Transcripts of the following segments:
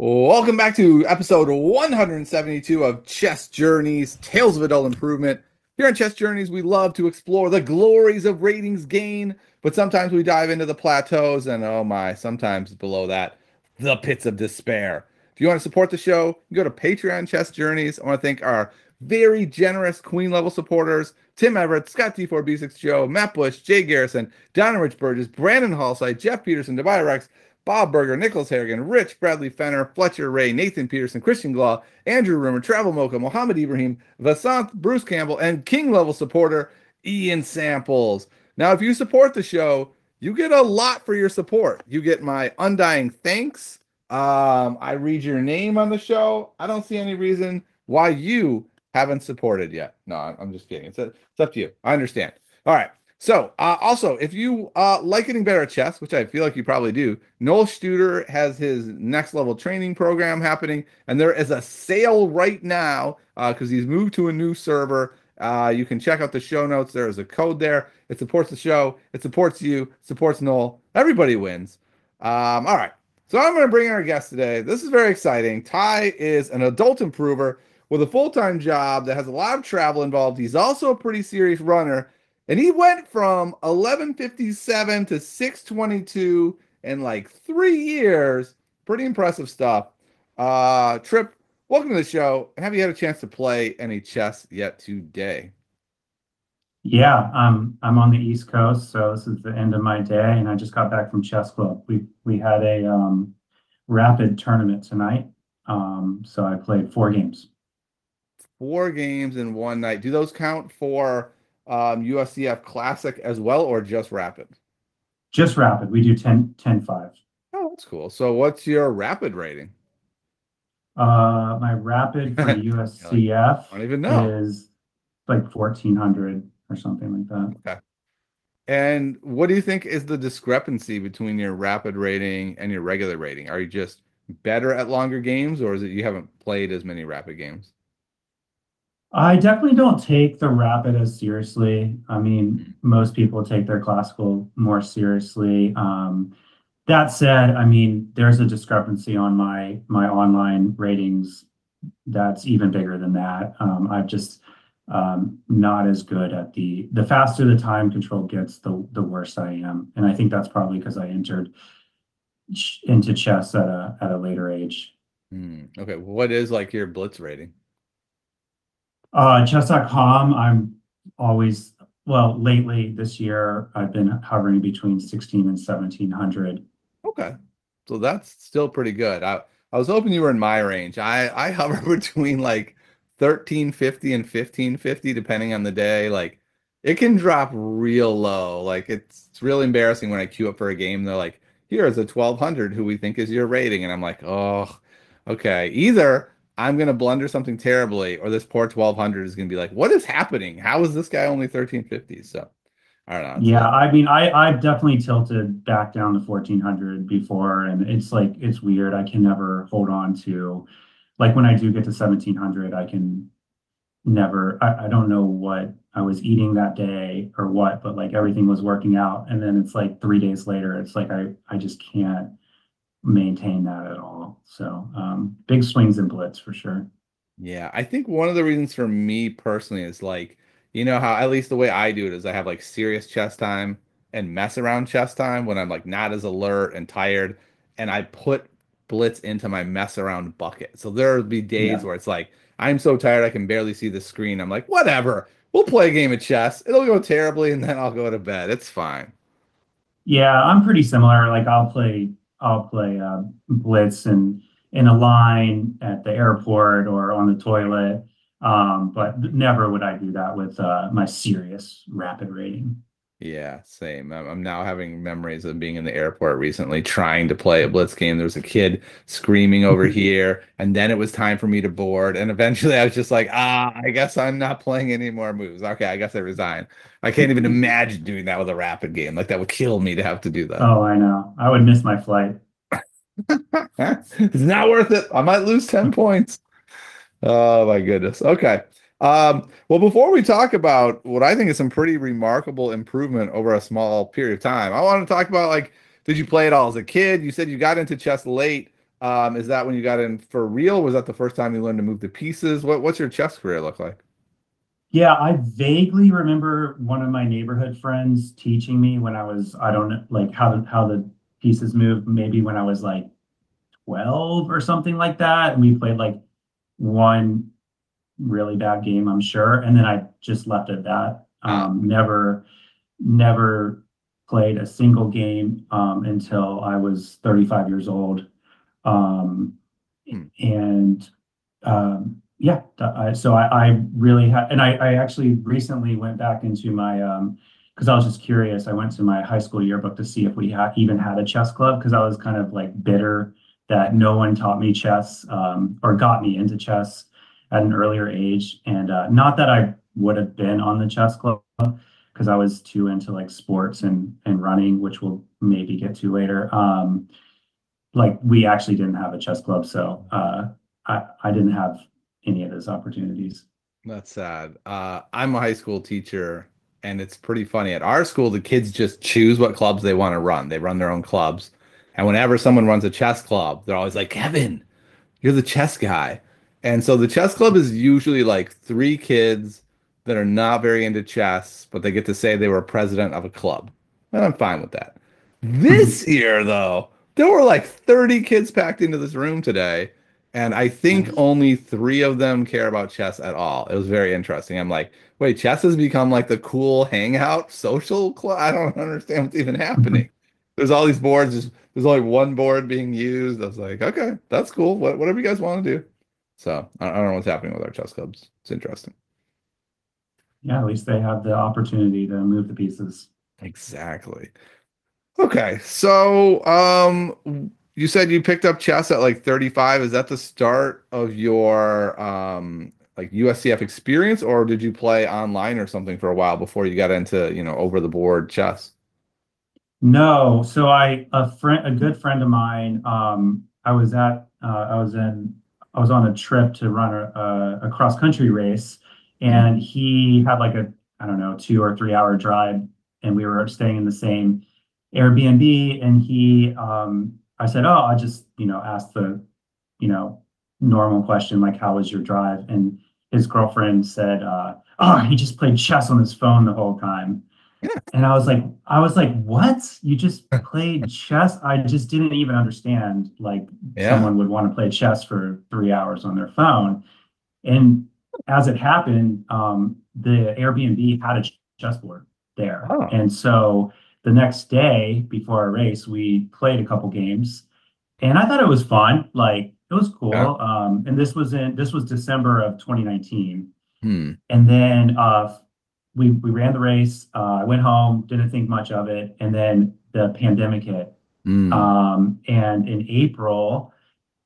Welcome back to episode 172 of Chess Journeys, Tales of Adult Improvement. Here on Chess Journeys, we love to explore the glories of ratings gain, but sometimes we dive into the plateaus and, oh my, sometimes below that, the pits of despair. If you want to support the show, you go to Patreon Chess Journeys. I want to thank our very generous Queen level supporters, Tim Everett, Scott D4B6 Joe, Matt Bush, Jay Garrison, Donna Rich Burgess, Brandon Hallside, Jeff Peterson, Tobias Rex, Bob Berger, Nicholas Harrigan, Rich, Bradley Fenner, Fletcher Ray, Nathan Peterson, Christian Glaw, Andrew Rumor, Travel Mocha, Mohammed Ibrahim, Vasant, Bruce Campbell, and King level supporter Ian Samples. Now, if you support the show, you get a lot for your support. You get my undying thanks. I read your name on the show. I don't see any reason why you haven't supported yet. No, I'm just kidding. It's up to you. I understand. All right. So, also, if you like getting better at chess, which I feel like you probably do, Noel Studer has his next level training program happening, and there is a sale right now because he's moved to a new server. You can check out the show notes. There is a code there. It supports the show. It supports you. It supports Noel. Everybody wins. All right. So I'm going to bring in our guest today. This is very exciting. Ty is an adult improver with a full-time job that has a lot of travel involved. He's also a pretty serious runner. And he went from 1157 to 622 in like 3 years. Pretty impressive stuff. Trip, welcome to the show. Have you had a chance to play any chess yet today? Yeah, I'm on the East Coast, so this is the end of my day, and I just got back from Chess Club. We had a rapid tournament tonight, so I played 4 games. 4 games in one night. Do those count for USCF Classic as well, or just Rapid? Just rapid. We do 10-5. Oh, that's cool. So what's your Rapid rating? My rapid for USCF I don't even know. is like 1400 or something like that. Okay. And what do you think is the discrepancy between your Rapid rating and your regular rating? Are you just better at longer games, or is it you haven't played as many Rapid games? I definitely don't take the rapid as seriously. I mean, most people take their classical more seriously. That said, I mean, there's a discrepancy on my online ratings that's even bigger than that. I've just not as good at the faster the time control gets, the worse I am, and I think that's probably because I entered into chess at a later age. Okay, what is like your Blitz rating? Chess.com, I'm always, well, lately this year, I've been hovering between 16 and 1700. Okay, so that's still pretty good. I was hoping you were in my range. I hover between like 1350 and 1550 depending on the day. Like it can drop real low. Like it's really embarrassing when I queue up for a game. They're like, here is a 1200 who we think is your rating, and I'm like, oh, okay. Either I'm gonna blunder something terribly, or this poor 1200 is gonna be like, what is happening? How is this guy only 1350? So I don't know. Yeah, I mean, I've definitely tilted back down to 1400 before, and it's like it's weird. I can never hold on to, like when I do get to 1700, I can never. I don't know what I was eating that day or what, but like everything was working out, and then it's like 3 days later, it's like I just can't maintain that at all. So big swings and blitz for sure. Yeah, I think one of the reasons for me personally is like, you know how at least the way I do it is I have like serious chess time and mess around chess time when I'm like not as alert and tired, and I put blitz into my mess around bucket. So there'll be days Yeah. where it's like I'm so tired I can barely see the screen. I'm like, whatever, we'll play a game of chess. It'll go terribly, and then I'll go to bed. It's fine. Yeah, I'm pretty similar. Like I'll play blitz and in a line at the airport or on the toilet. But never would I do that with my serious rapid rating. Yeah, same. I'm now having memories of being in the airport recently trying to play a Blitz game. There was a kid screaming over here, and then it was time for me to board. And eventually I was just like, I guess I'm not playing any more moves. Okay, I guess I resign. I can't even imagine doing that with a rapid game. Like that would kill me to have to do that. Oh, I know. I would miss my flight. It's not worth it. I might lose 10 points. Oh my goodness. Okay. Well, before we talk about what I think is some pretty remarkable improvement over a small period of time, I want to talk about like, did you play it all as a kid? You said you got into chess late. Is that when you got in for real? Was that the first time you learned to move the pieces? What's your chess career look like? Yeah, I vaguely remember one of my neighborhood friends teaching me when I was, I don't know, like how the pieces move, maybe when I was like 12 or something like that. And we played like one really bad game, I'm sure. And then I just left it at that. Uh, Never played a single game until I was 35 years old. Um, hmm. and yeah, I really had, and I actually recently went back into my, because I was just curious. I went to my high school yearbook to see if we even had a chess club, because I was kind of like bitter that no one taught me chess, or got me into chess at an earlier age. And not that I would have been on the chess club, because I was too into like sports and running, which we'll maybe get to later. Like we actually didn't have a chess club, so I didn't have any of those opportunities. That's sad. I'm a high school teacher, and it's pretty funny. At our school, the kids just choose what clubs they want to run. They run their own clubs. And whenever someone runs a chess club, they're always like, Kevin, you're the chess guy. And so the chess club is usually like three kids that are not very into chess, but they get to say they were president of a club. And I'm fine with that. This year, though, there were like 30 kids packed into this room today. And I think only three of them care about chess at all. It was very interesting. I'm like, wait, chess has become like the cool hangout social club? I don't understand what's even happening. There's all these boards, just there's only one board being used. I was like, okay, that's cool. Whatever you guys want to do. So I don't know what's happening with our chess clubs. It's interesting. Yeah, at least they have the opportunity to move the pieces. Exactly. Okay, so you said you picked up chess at like 35. Is that the start of your like USCF experience, or did you play online or something for a while before you got into, over the board chess? No, so a good friend of mine, I was on a trip to run a cross country race, Mhm. and he had like I don't know, 2 or 3 hour drive, and we were staying in the same Airbnb, and I said, oh, I just, asked the, you know, normal question, like, how was your drive? And his girlfriend said, oh, he just played chess on his phone the whole time. And I was like, what? You just played chess? I just didn't even understand like Yeah. someone would want to play chess for 3 hours on their phone. And as it happened, the Airbnb had a chessboard there. Oh, And so the next day before our race, we played a couple games, and I thought it was fun. Like it was yeah. cool. And this was December of 2019. Hmm. And then we ran the race. I went home, didn't think much of it, and then the pandemic hit. Hmm. And in April,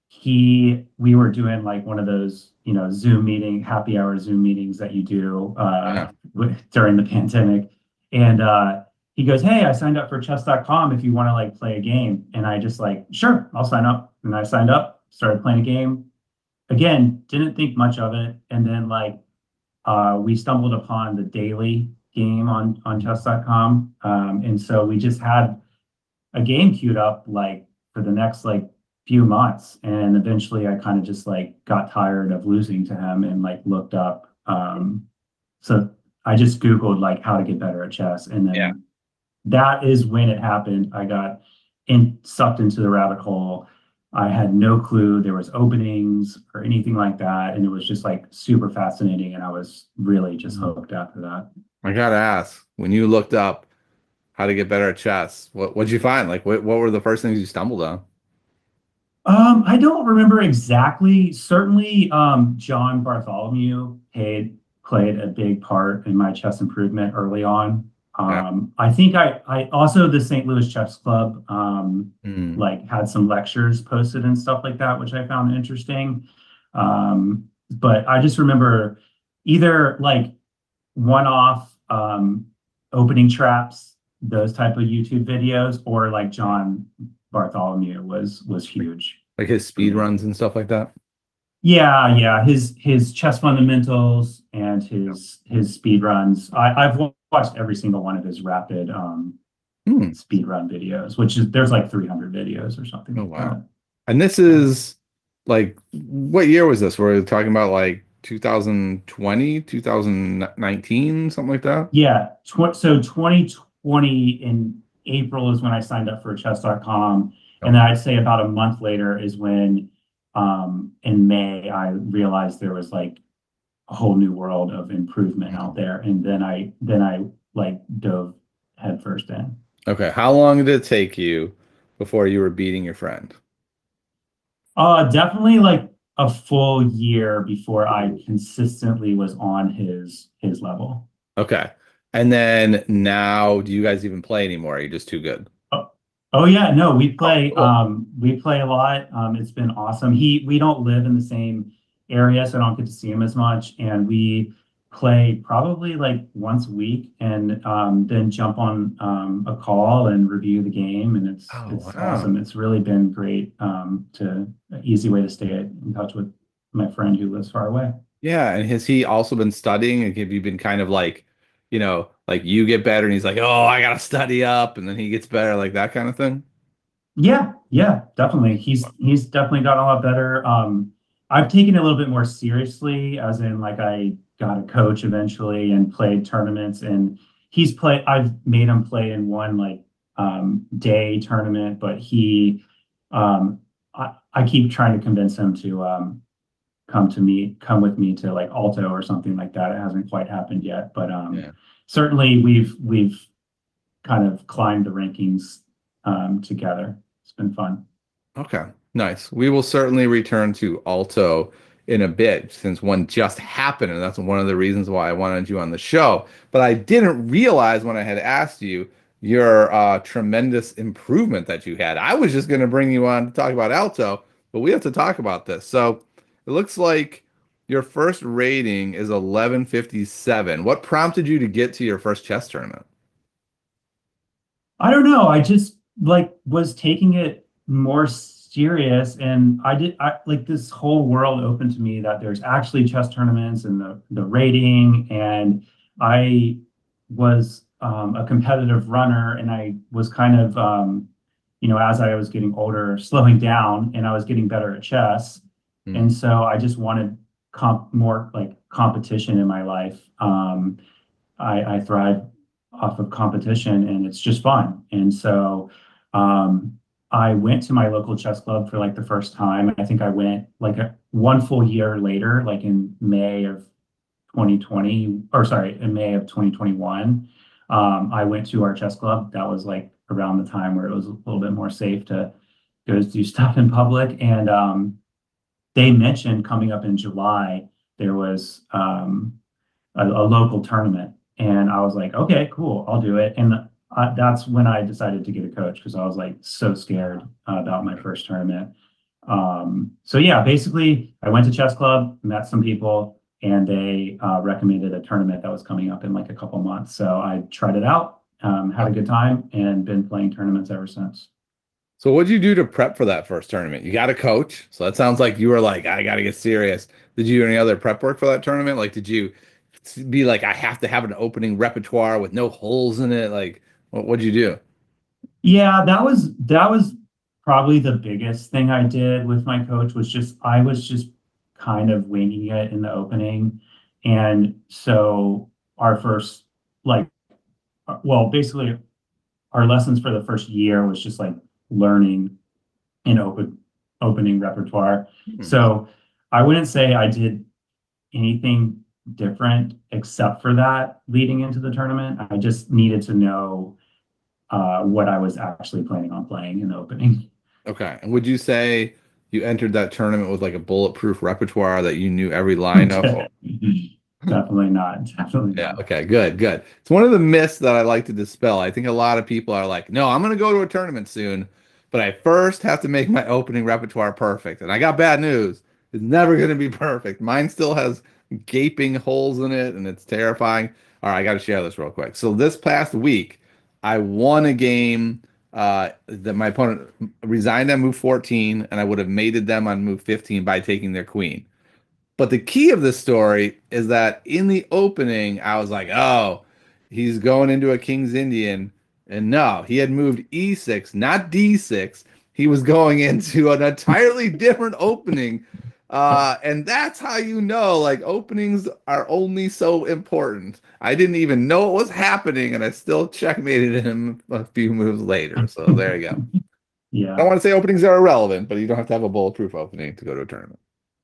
we were doing like one of those, Zoom meeting, happy hour Zoom meetings that you do Yeah. during the pandemic. And he goes, "Hey, I signed up for chess.com if you want to like play a game." And I just like, "Sure, I'll sign up." And I signed up, started playing a game. Again, didn't think much of it. And then like we stumbled upon the daily game on chess.com. And so we just had a game queued up like for the next like few months. And eventually I kind of just like got tired of losing to him and like looked up. So I just Googled like how to get better at chess. And Yeah. then that is when it happened. I got sucked into the rabbit hole. I had no clue there was openings or anything like that, and it was just like super fascinating. And I was really just hooked after that. I gotta ask, when you looked up how to get better at chess, what'd you find? Like what were the first things you stumbled on? I don't remember exactly. Certainly, John Bartholomew played a big part in my chess improvement early on. Yeah. I think I also the St. Louis Chess Club Hmm. like had some lectures posted and stuff like that, which I found interesting. But I just remember either like one-off opening traps, those type of YouTube videos, or like John Bartholomew was huge Like his for speed me. runs and stuff like that? Yeah. His chess fundamentals and his speed runs. I've watched every single one of his rapid Hmm. speed run videos, which is there's like 300 videos or something Oh like wow. that. And this is like, what year was this? We're talking about like 2020, 2019, something like that? Yeah, so 2020 in April is when I signed up for chess.com. And then Okay. I'd say about a month later is when in May I realized there was like a whole new world of improvement out there. And then I like dove headfirst in. Okay. How long did it take you before you were beating your friend? Definitely like a full year before I consistently was on his level. Okay. And then now, do you guys even play anymore? Are you just too good? Oh, oh yeah, no, Oh, cool. we play a lot. It's been awesome. We don't live in the same area, so I don't get to see him as much. And we play probably like once a week and then jump on a call and review the game. And Oh, it's wow. awesome. It's really been great to an easy way to stay in touch with my friend who lives far away. Yeah. And has he also been studying? And have you been kind of like, like you get better and he's like, oh, I gotta study up, and then he gets better, like that kind of thing? Yeah, yeah, definitely. He's definitely gotten a lot better. I've taken it a little bit more seriously, as in like I got a coach eventually and played tournaments, and I've made him play in one like day tournament, but I keep trying to convince him to come with me to like Alto or something like that. It hasn't quite happened yet, but Yeah. certainly we've kind of climbed the rankings together. It's been fun. Okay, nice. We will certainly return to Alto in a bit since one just happened, and that's one of the reasons why I wanted you on the show. But I didn't realize when I had asked you your tremendous improvement that you had. I was just going to bring you on to talk about Alto, but we have to talk about this. So it looks like your first rating is 1157. What prompted you to get to your first chess tournament? I don't know. I just like was taking it more serious and I like this whole world opened to me that there's actually chess tournaments and the rating and I was a competitive runner and I was kind of as I was getting older slowing down and I was getting better at chess Hmm. and so I just wanted more like competition in my life. I thrive off of competition and it's just fun. And so I went to my local chess club for like the first time. I think I went like one full year later, like in May of 2020, or sorry, in May of 2021. I went to our chess club. That was like around the time where it was a little bit more safe to go do stuff in public. And they mentioned coming up in July, there was a local tournament. And I was like, okay, cool, I'll do it. And that's when I decided to get a coach because I was like so scared about my first tournament. So yeah, basically, I went to chess club, met some people, and they recommended a tournament that was coming up in like a couple months. So I tried it out, had a good time, and been playing tournaments ever since. So what'd you do to prep for that first tournament? You got a coach. So that sounds like you were like, I got to get serious. Did you do any other prep work for that tournament? Like, did you be like, I have to have an opening repertoire with no holes in it? Like, what'd you do? Yeah, that was probably the biggest thing I did with my coach was just I was just kind of winging it in the opening. And so our first like well, basically our lessons for the first year was just like learning an opening repertoire. Hmm. So I wouldn't say I did anything different except for that leading into the tournament. I just needed to know what I was actually planning on playing in the opening. Okay. And would you say you entered that tournament with like a bulletproof repertoire that you knew every line of? Definitely not. Definitely Yeah. not. Okay. Good. Good. It's one of the myths that I like to dispel. I think a lot of people are like, no, I'm going to go to a tournament soon, but I first have to make my opening repertoire perfect. And I got bad news. It's never going to be perfect. Mine still has gaping holes in it, and it's terrifying. All right. I got to share this real quick. So this past week, I won a game that my opponent resigned on move 14, and I would have mated them on move 15 by taking their queen. But the key of this story is that in the opening, I was like, oh, he's going into a King's Indian. And no, he had moved E6, not D6. he was going into an entirely different opening. And that's how you know, like, openings are only so important. I didn't even know it was happening, and I still checkmated him a few moves later. So there you go. I don't Yeah. want to say openings are irrelevant, but you don't have to have a bulletproof opening to go to a tournament.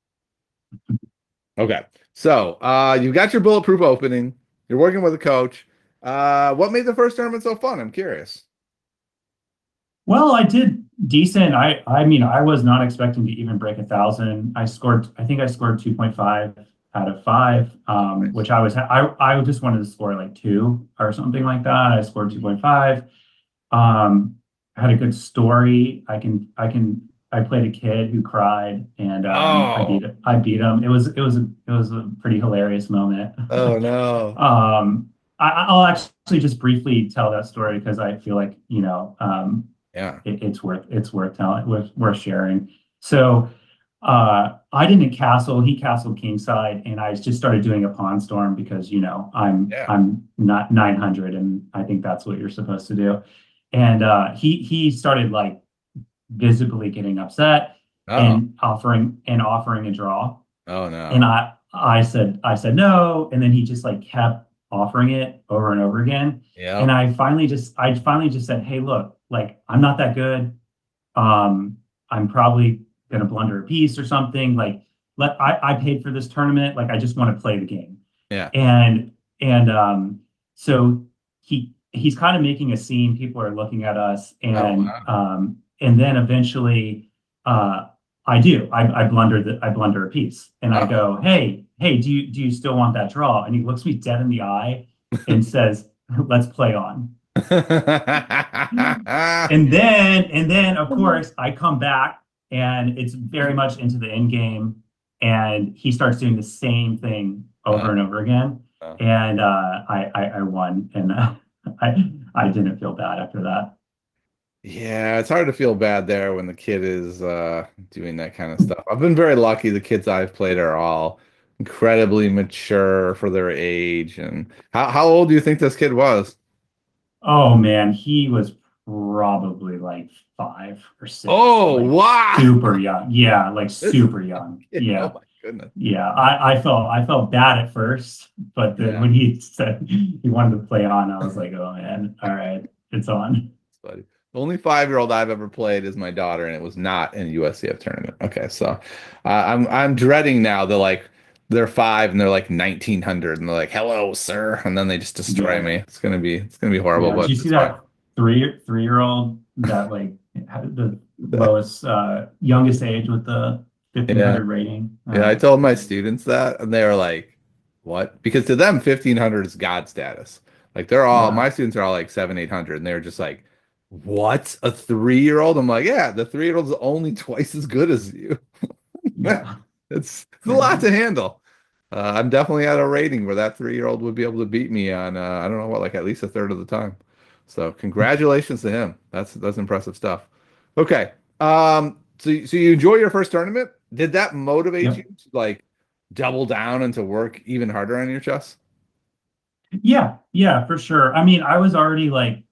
Okay. So you've got your bulletproof opening. You're working with a coach. What made the first tournament so fun? I'm curious. Well, I did decent. I mean, I was not expecting to even break 1,000. I think I scored 2.5 out of 5, Nice. which I just wanted to score like 2 or something like that. I scored 2.5. Um, had a good story. I played a kid who cried, and Oh, I beat him. It was a pretty hilarious moment. oh no. I'll actually just briefly tell that story because I feel like, Yeah. it's worth telling, worth sharing. So I didn't castle, he castled kingside, and I just started doing a pawn storm because Yeah. I'm not 900, and I think that's what you're supposed to do. And he started like visibly getting upset Oh. and offering a draw. Oh And no. I said no, and then he just like kept offering it over and over again. And Yep. I finally just said, "Hey, look, like I'm not that good. I'm probably gonna blunder a piece or something. Like I paid for this tournament. Like I just want to play the game." Yeah. And so he's kind of making a scene. People are looking at us, Oh and then eventually uh I blunder a piece, and I wow. go, hey, do you still want that draw? And he looks me dead in the eye and says, let's play on. And then of course I come back, and it's very much into the end game, and he starts doing the same thing over and over again. Oh. And I won, and I didn't feel bad after that. Yeah, it's hard to feel bad there when the kid is doing that kind of stuff. I've been very lucky. The kids I've played are all incredibly mature for their age. And how old do you think this kid was? Oh man, he was probably like 5 or 6, Oh, like wow. super young. Yeah, like This is super young. yeah, oh Yeah. my goodness. Yeah, I felt bad at first, but then Yeah, when he said he wanted to play on, I was like, oh man, all right, it's on. it's funny. The only 5-year-old I've ever played is my daughter, and it was not in a USCF tournament. Okay, so I'm dreading now. They're 5 and they're like 1900, and they're like, "Hello, sir," and then they just destroy Yeah, me. It's gonna be horrible, yeah. Did but you see it's fine. that three-year old that like had the lowest youngest age with the Yeah. 1,500 rating? Yeah, I That's told my funny. students that, and they were like, "What?" Because to them, 1500 is God status. Like they're all Yeah, my students are all like 700, 800, and they're just like, "What? A 3-year-old?" I'm like, "Yeah, the 3-year-old's only twice as good as you." yeah, It's a lot to handle. I'm definitely at a rating where that 3-year-old would be able to beat me on I don't know what, like at least a third of the time. So congratulations to him. That's impressive stuff. Okay. So you enjoy your first tournament? Did that motivate you yep. to like double down and to work even harder on your chess? Yeah, yeah, for sure. I mean, I was already like,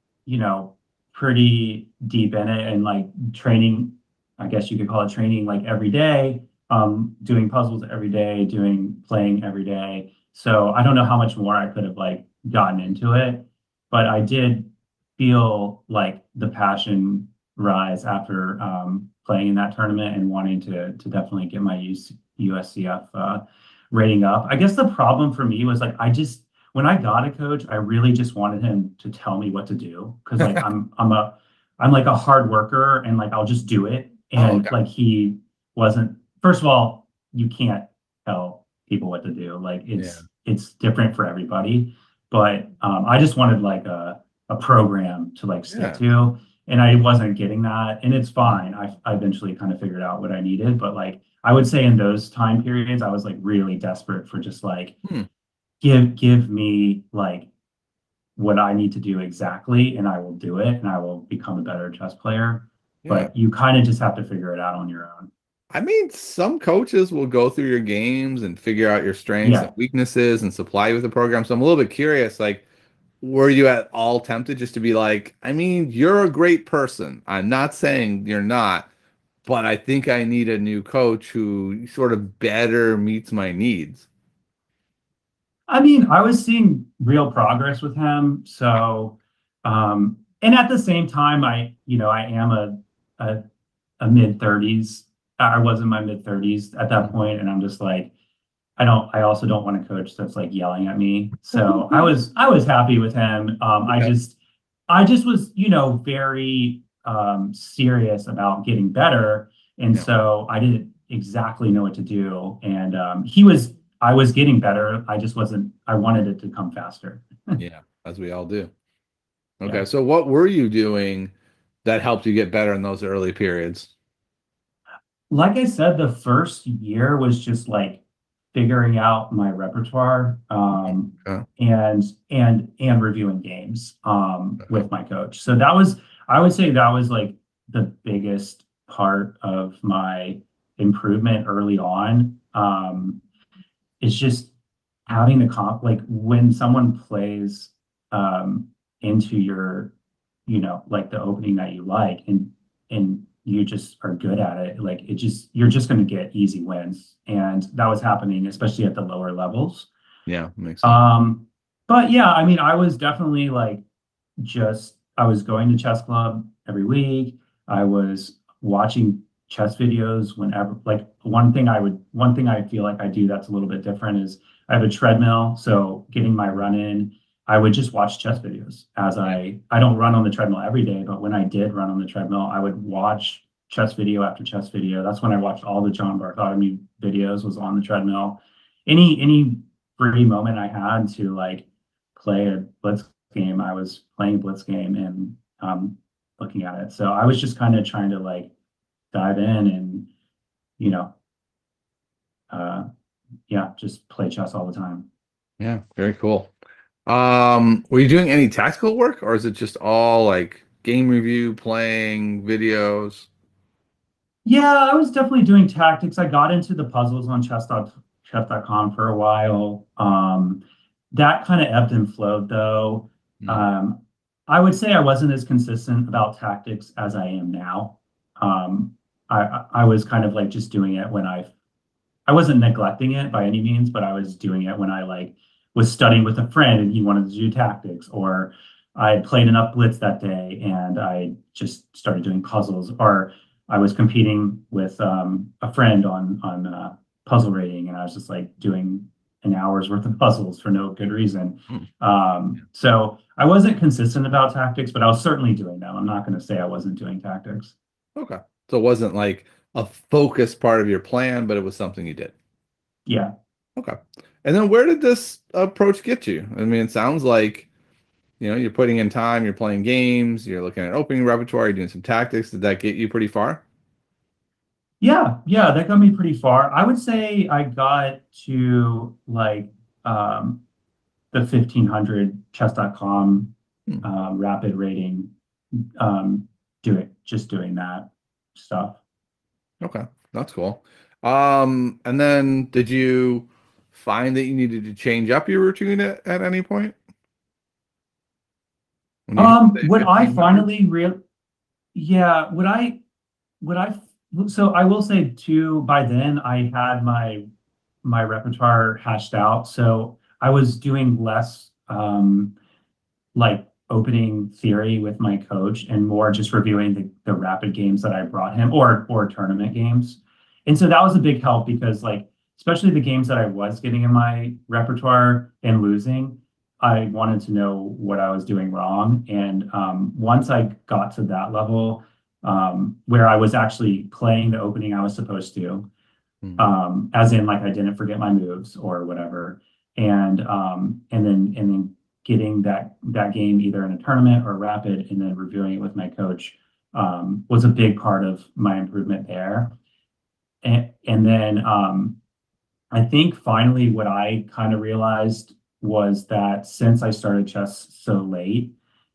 pretty deep in it, and like training, I guess you could call it training, like every day, doing puzzles every day, playing every day. So I don't know how much more I could have like gotten into it, but I did feel like the passion rise after playing in that tournament and wanting to definitely get my USCF rating up. I guess the problem for me was like when I got a coach, I really just wanted him to tell me what to do because like I'm like a hard worker, and like I'll just do it. Oh, And okay. like he wasn't. First of all, you can't tell people what to do. Like Yeah. it's different for everybody. But I just wanted like a program to like stick Yeah. to, and I wasn't getting that, and it's fine. I eventually kind of figured out what I needed, but like I would say in those time periods, I was like really desperate for just like Hmm. give me like what I need to do exactly, and I will do it, and I will become a better chess player. Yeah. But you kind of just have to figure it out on your own. I mean, some coaches will go through your games and figure out your strengths and Yeah. weaknesses and supply you with a program. So I'm a little bit curious, like, were you at all tempted just to be like, I mean, you're a great person. I'm not saying you're not, but I think I need a new coach who sort of better meets my needs. I mean, I was seeing real progress with him. So, and at the same time, I am a, a mid 30s. I was in my mid 30s at that point, and I'm just like, I also don't want a coach that's like yelling at me. So I was happy with him. Okay. I just was, very serious about getting better. And Yeah. so I didn't exactly know what to do. And I was getting better. I just wasn't, I wanted it to come faster. Yeah. As we all do. Yeah. Okay. So what were you doing that helped you get better in those early periods? Like I said, the first year was just like figuring out my repertoire, Okay. and reviewing games with my coach. So that was, I would say that was like the biggest part of my improvement early on. It's just having the like when someone plays into your, like the opening that you like, and you just are good at it, like you're just going to get easy wins. And that was happening, especially at the lower levels. Yeah. Makes sense. Um, but yeah, I mean, I was definitely like I was going to chess club every week. I was watching chess videos whenever, like one thing I feel like I do that's a little bit different is I have a treadmill. So getting my run in, I would just watch chess videos as Yeah. I don't run on the treadmill every day, but when I did run on the treadmill, I would watch chess video after chess video. That's when I watched all the John Bartholomew videos, was on the treadmill. Any free moment I had to like play a blitz game, I was playing a blitz game and looking at it. So I was just kind of trying to like dive in and, you know, uh, yeah, just play chess all the time. Yeah. Very cool. Were you doing any tactical work or is it just all like game review, playing, videos? Yeah, I was definitely doing tactics. I got into the puzzles on chess.com for a while. That kind of ebbed and flowed though. Mm. Um, I would say I wasn't as consistent about tactics as I am now. I was kind of like just doing it when I wasn't neglecting it by any means, but I was doing it when I like was studying with a friend and he wanted to do tactics, or I played enough Blitz that day and I just started doing puzzles, or I was competing with a friend on puzzle rating, and I was just like doing an hour's worth of puzzles for no good reason. Mm. So I wasn't consistent about tactics, but I was certainly doing them. I'm not going to say I wasn't doing tactics. Okay. So it wasn't like a focused part of your plan, but it was something you did. Yeah. Okay. And then where did this approach get you? I mean, it sounds like, you're putting in time, you're playing games, you're looking at opening repertoire, you're doing some tactics. Did that get you pretty far? Yeah, that got me pretty far. I would say I got to like um, the 1500 chess.com Hmm. rapid rating, um, just doing that stuff. Okay. That's cool. And then did you find that you needed to change up your routine at any point when you hit, say, What I 1500? finally real Yeah, what I so I will say too, by then I had my repertoire hashed out. So I was doing less like opening theory with my coach and more just reviewing the rapid games that I brought him, or tournament games. And so that was a big help because like especially the games that I was getting in my repertoire and losing, I wanted to know what I was doing wrong. And once I got to that level, where I was actually playing the opening I was supposed to, Hmm. as in like I didn't forget my moves or whatever, and then getting that game either in a tournament or rapid, and then reviewing it with my coach, was a big part of my improvement there. And then I think finally what I kind of realized was that since I started chess so late,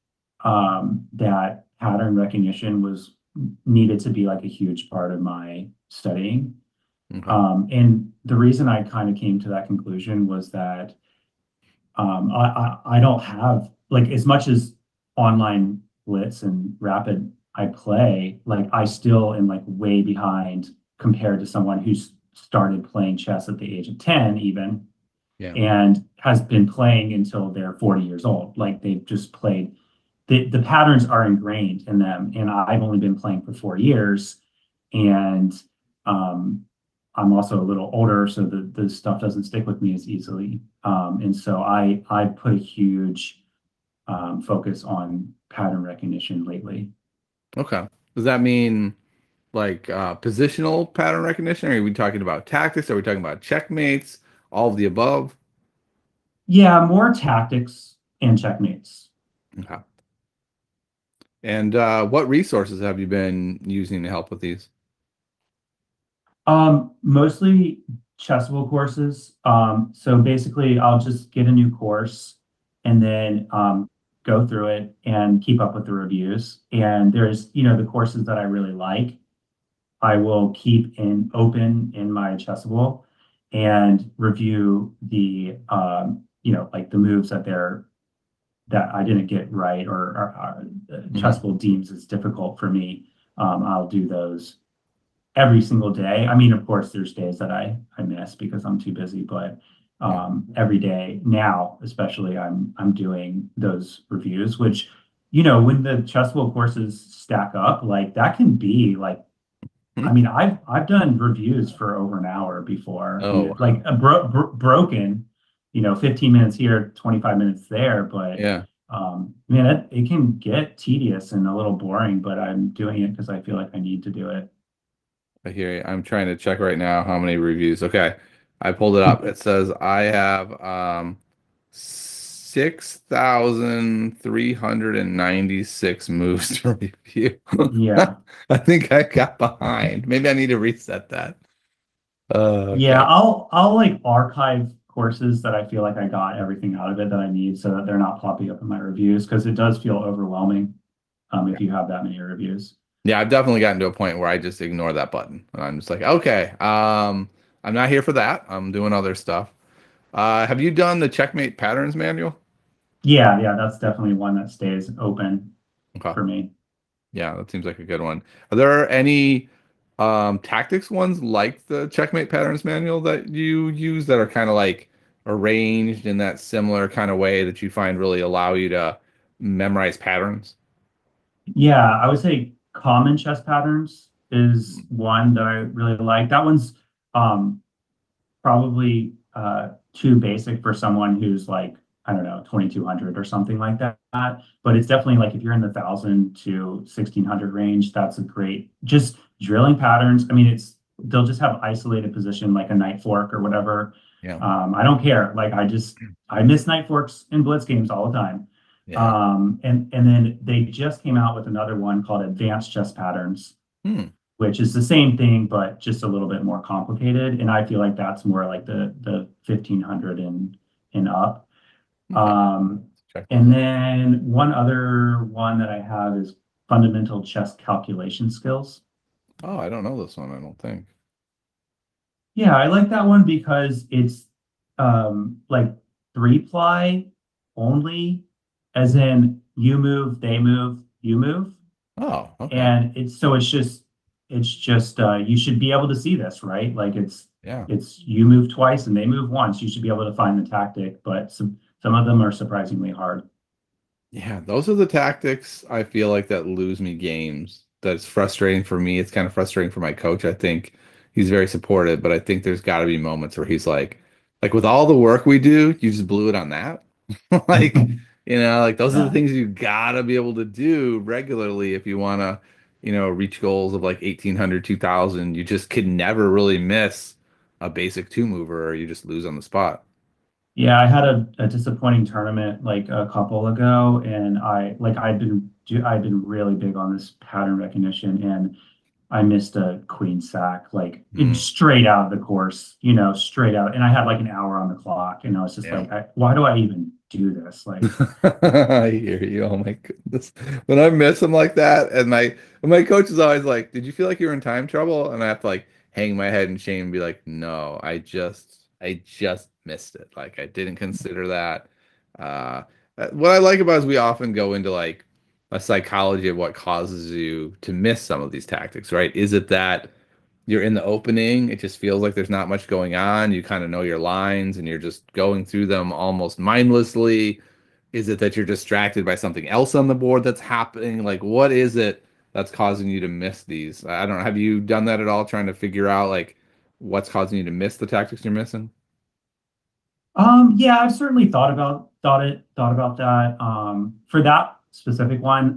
that pattern recognition was needed to be like a huge part of my studying. Okay. And the reason I kind of came to that conclusion was that I don't have like as much as online blitz and rapid I play, like I still am like way behind compared to someone who's started playing chess at the age of 10 even Yeah. and has been playing until they're 40 years old. Like they've just played the patterns are ingrained in them. And I've only been playing for 4 years. And um, I'm also a little older, so the stuff doesn't stick with me as easily. And so I put a huge focus on pattern recognition lately. Okay. Does that mean like positional pattern recognition? Are we talking about tactics? Are we talking about checkmates? All of the above? Yeah, more tactics and checkmates. Okay. And what resources have you been using to help with these? Mostly Chessable courses. So basically, I'll just get a new course and then go through it and keep up with the reviews. And there's, the courses that I really like, I will keep in open in my Chessable and review the, like the moves that I didn't get right or Mhm. Chessable deems as difficult for me. I'll do those every single day. I mean, of course, there's days that I miss because I'm too busy, but Yeah. every day now, especially, I'm doing those reviews, which, when the Chessable courses stack up, like that can be like, I Hmm. mean, I've done reviews for over an hour before, and Oh, it like a broken, 15 minutes here, 25 minutes there, but yeah. man, it can get tedious and a little boring, but I'm doing it because I feel like I need to do it. I hear you. I'm trying to check right now how many reviews. Okay. I pulled it up. It says I have 6,396 moves to review. Yeah. I think I got behind. Maybe I need to reset that. Yeah, Okay. I'll like archive courses that I feel like I got everything out of it that I need so that they're not popping up in my reviews because it does feel overwhelming if you have that many reviews. Yeah, I've definitely gotten to a point where I just ignore that button. And I'm just like, okay, I'm not here for that. I'm doing other stuff. Have you done the Checkmate Patterns Manual? Yeah, yeah, that's definitely one that stays open Okay. for me. Yeah, that seems like a good one. Are there any tactics ones like the Checkmate Patterns Manual that you use that are kind of like arranged in that similar kind of way that you find really allow you to memorize patterns? Yeah, I would say common chess patterns is one that I really like. That one's um, probably too basic for someone who's like, I don't know, 2200 or something like that. But it's definitely like if you're in the 1000 to 1600 range, that's a great just drilling patterns. I mean, they'll just have isolated position like a knight fork or whatever. Yeah. I don't care. Like I miss knight forks in blitz games all the time. Yeah. And then they just came out with another one called Advanced Chess Patterns, Hmm. which is the same thing, but just a little bit more complicated. And I feel like that's more like the 1500 and up. Okay. Um, Check those and out. then one other one that I have is fundamental chess calculation skills. Oh, I don't know this one, I don't think. Yeah, I like that one because it's like three ply only, as in you move, they move, you move. Oh, okay. And it's just you should be able to see this, right? Like Yeah. it's you move twice and they move once. You should be able to find the tactic, but some of them are surprisingly hard. Yeah, those are the tactics I feel like that lose me games. That's frustrating for me. It's kind of frustrating for my coach. I think he's very supportive, but I think there's got to be moments where he's like with all the work we do, you just blew it on that. Like, like those are the Yeah. things you gotta be able to do regularly if you want to, reach goals of like 1800, 2000. You just could never really miss a basic two mover or you just lose on the spot. Yeah, I had a disappointing tournament like a couple ago, and I'd been really big on this pattern recognition, and I missed a queen sack, like Hmm. straight out of the course, straight out. And I had like an hour on the clock, and I was just Yeah. like, why do I even do this? Like, I hear you. Oh my goodness. When I miss them like that, and my coach is always like, "Did you feel like you were in time trouble?" And I have to like hang my head in shame and be like, "No, I just missed it. Like I didn't consider that." Uh, What I like about it is we often go into like a psychology of what causes you to miss some of these tactics, right? Is it that you're in the opening, it just feels like there's not much going on, you kind of know your lines and you're just going through them almost mindlessly? Is it that you're distracted by something else on the board that's happening? Like, what is it that's causing you to miss these? I don't know. Have you done that at all, trying to figure out like what's causing you to miss the tactics you're missing? Yeah, I've certainly thought about that. For that specific one,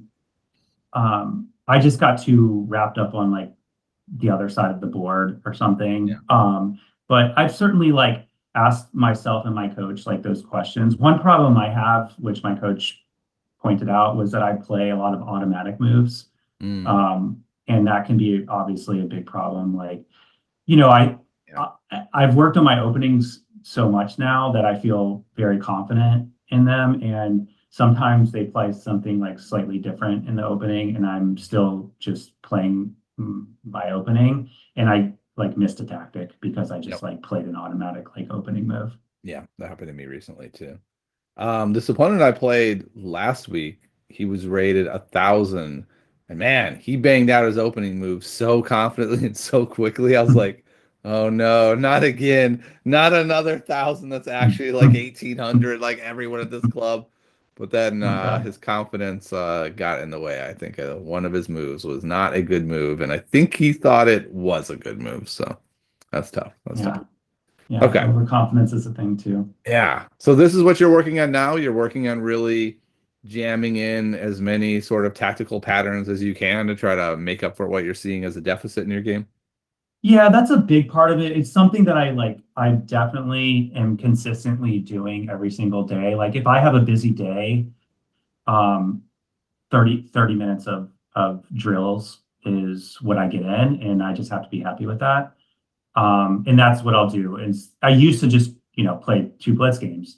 I just got too wrapped up on like the other side of the board or Yeah. something. But I've certainly like asked myself and my coach like those questions. One problem I have, which my coach pointed out, was that I play a lot of automatic moves. Mm, And that can be obviously a big problem. Like, you know, I, yeah. I I've worked on my openings so much now that I feel very confident in them. And sometimes they play something like slightly different in the opening, and I'm still just playing my opening, and I like missed a tactic because I just Yep. like played an automatic like opening move. Yeah, that happened to me recently too. This opponent I played last week, he was rated 1,000, and man, he banged out his opening move so confidently and so quickly. I was like, "Oh no, not again! Not another 1,000. That's actually like 1,800, like everyone at this club." But then Okay. his confidence got in the way. I think one of his moves was not a good move, and I think he thought it was a good move. So that's tough. That's tough. Yeah. Yeah. Okay. Overconfidence is a thing too. Yeah. So this is what you're working on now. You're working on really jamming in as many sort of tactical patterns as you can to try to make up for what you're seeing as a deficit in your game. Yeah, that's a big part of it. It's something that I definitely am consistently doing every single day. Like if I have a busy day, um, 30 minutes of drills is what I get in, and I just have to be happy with that. And that's what I'll do. And I used to just, play two blitz games.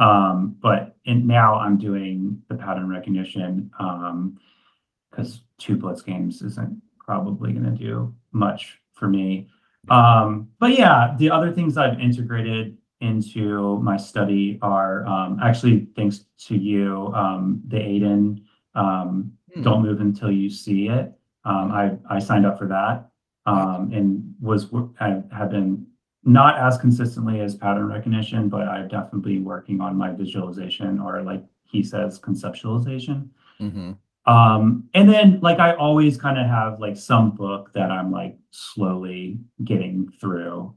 But now I'm doing the pattern recognition, because two blitz games isn't probably going to do much for me. Yeah. But yeah, the other things I've integrated into my study are actually thanks to you, the Aiden, Hmm. don't move until you see it. I signed up for that, Uh, and I have been not as consistently as pattern recognition, but I've definitely been working on my visualization, or like he says, conceptualization. hmm. And then like I always kind of have like some book that I'm like slowly getting through.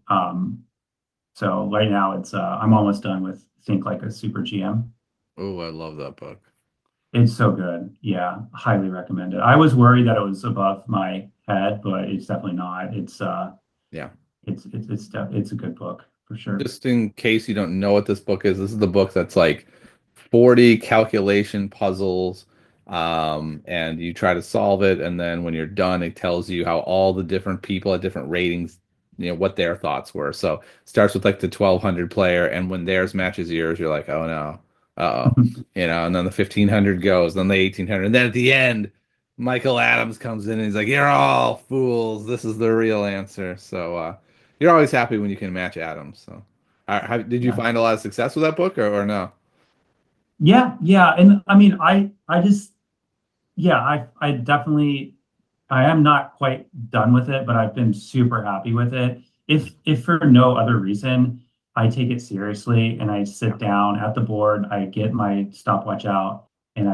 So right now I'm almost done with Think Like a Super GM. Oh, I love that book. It's so good. Yeah, highly recommend it. I was worried that it was above my head, but it's definitely not. Yeah. It's a good book for sure. Just in case you don't know what this book is, this is the book that's like 40 calculation puzzles, and you try to solve it, and then when you're done, it tells you how all the different people at different ratings, what their thoughts were. So it starts with like the 1,200 player, and when theirs matches yours, you're like, oh no, uh-oh, and then the 1,500 goes, then the 1,800, and then at the end, Michael Adams comes in and he's like, you're all fools. This is the real answer. So you're always happy when you can match Adams. So, did you Yeah. find a lot of success with that book, or no? Yeah, yeah. And I mean, I just, yeah, I definitely, I am not quite done with it, but I've been super happy with it. If for no other reason, I take it seriously and I sit down at the board, I get my stopwatch out and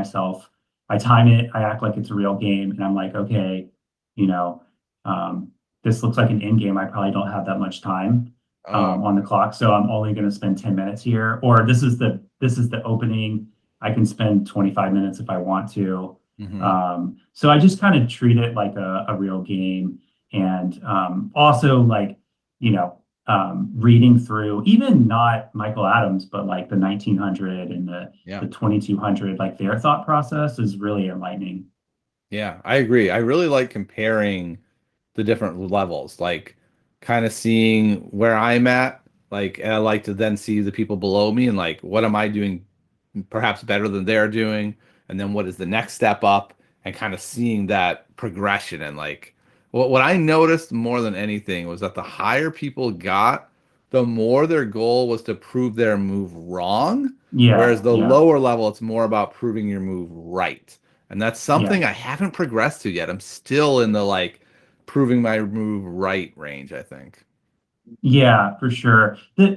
I time it, I act like it's a real game, and I'm like, okay, you know, um, this looks like an end game. I probably don't have that much time Oh, on the clock, so I'm only going to spend 10 minutes here. Or this is the opening. I can spend 25 minutes if I want to. hmm. So I just kind of treat it like a real game. And also like, reading through even not Michael Adams, but like the 1900 and Yeah. the 2200, like their thought process is really enlightening. Yeah, I agree. I really like comparing the different levels, like kind of seeing where I'm at. Like, and I like to then see the people below me and like, what am I doing perhaps better than they're doing? And then what is the next step up? And kind of seeing that progression. And like, what I noticed more than anything was that the higher people got, the more their goal was to prove their move wrong, whereas Yeah, the yeah, lower level, it's more about proving your move right. And that's yeah. something I haven't progressed to yet. I'm still in the like proving my move right range, I think. Yeah, for sure.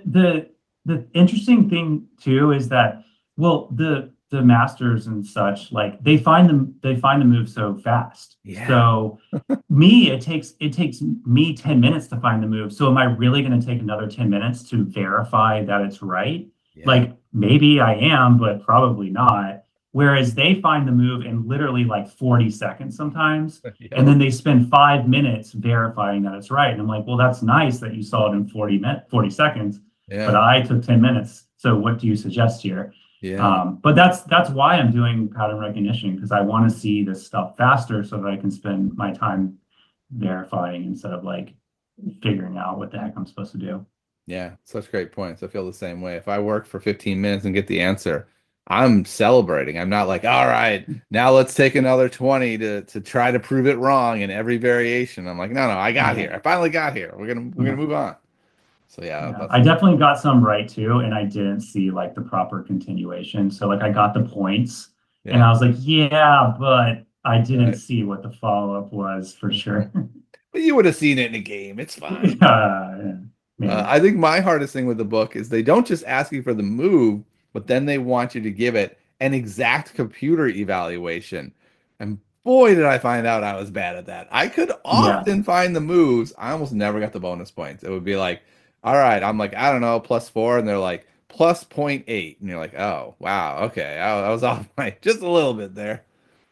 The interesting thing too is that, well, the masters and such, like they find the move so fast. Yeah. So me, it takes me 10 minutes to find the move. So am I really going to take another 10 minutes to verify that it's right? Yeah. Like maybe I am, but probably not. Whereas they find the move in literally like 40 seconds sometimes. And Yep. then they spend 5 minutes verifying that it's right. And I'm like, well, that's nice that you saw it in 40 seconds, but Yeah. I took 10 minutes. So what do you suggest here? Yeah. But that's why I'm doing pattern recognition, because I want to see this stuff faster so that I can spend my time verifying instead of like figuring out what the heck I'm supposed to do. Yeah, such great points. I feel the same way. If I work for 15 minutes and get the answer, I'm celebrating. I'm not like, all right, now let's take another 20 to try to prove it wrong in every variation. I'm like, no, no, I got Yeah. here. I finally got here. We're gonna Yeah. move on. So yeah, Yeah. that's I definitely got some right too, and I didn't see like the proper continuation. So like I got the points and yeah. I was like, yeah, but I didn't Right. see what the follow-up was for Mhm. sure. But you would have seen it in a game. It's fine. Yeah, maybe. I think my hardest thing with the book is they don't just ask you for the move, but then they want you to give it an exact computer evaluation. And boy, did I find out I was bad at that. I could Yeah. often find the moves. I almost never got the bonus points. It would be like, all right, I'm like, I don't know, +4. And they're like, plus 0.8. And you're like, oh, wow, okay. I was off by just a little bit there.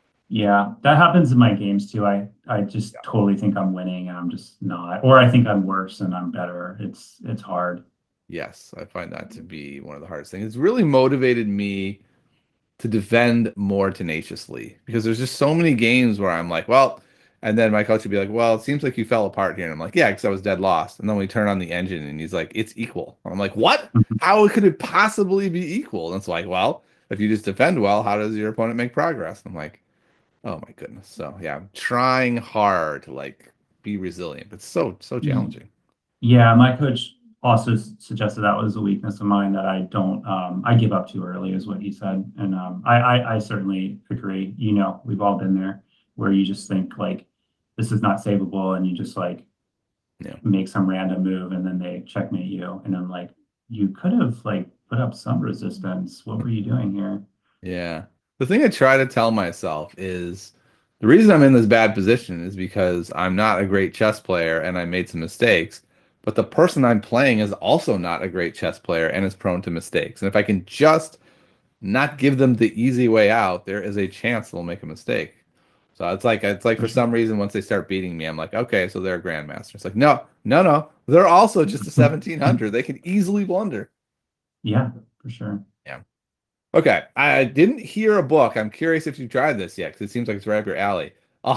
Yeah, that happens in my games too. I just totally think I'm winning and I'm just not, or I think I'm worse and I'm better. It's hard. Yes, I find that to be one of the hardest things. It's really motivated me to defend more tenaciously because there's just so many games where I'm like, well, and then my coach would be like, well, it seems like you fell apart here. And I'm like, yeah, because I was dead lost. And then we turn on the engine and he's like, it's equal. And I'm like, what? How could it possibly be equal? And it's like, well, if you just defend well, how does your opponent make progress? And I'm like, oh my goodness. So yeah, I'm trying hard to like be resilient, but so challenging. Yeah, my coach also suggested that was a weakness of mine, that I don't I give up too early is what he said. And I certainly agree. You know, we've all been there where you just think like this is not savable and you just like Yeah. make some random move and then they checkmate you. And I'm like, you could have like put up some resistance. What were you doing here? Yeah. The thing I try to tell myself is the reason I'm in this bad position is because I'm not a great chess player and I made some mistakes, but the person I'm playing is also not a great chess player and is prone to mistakes. And if I can just not give them the easy way out, there is a chance they'll make a mistake. So it's like For for sure. some reason once they start beating me, I'm like, okay, so they're a grandmaster. It's like, no, no, no. They're also just a 1700. They can easily blunder. Yeah, for sure. Yeah. Okay, I didn't hear a book. I'm curious if you've tried this yet, because it seems like it's right up your alley.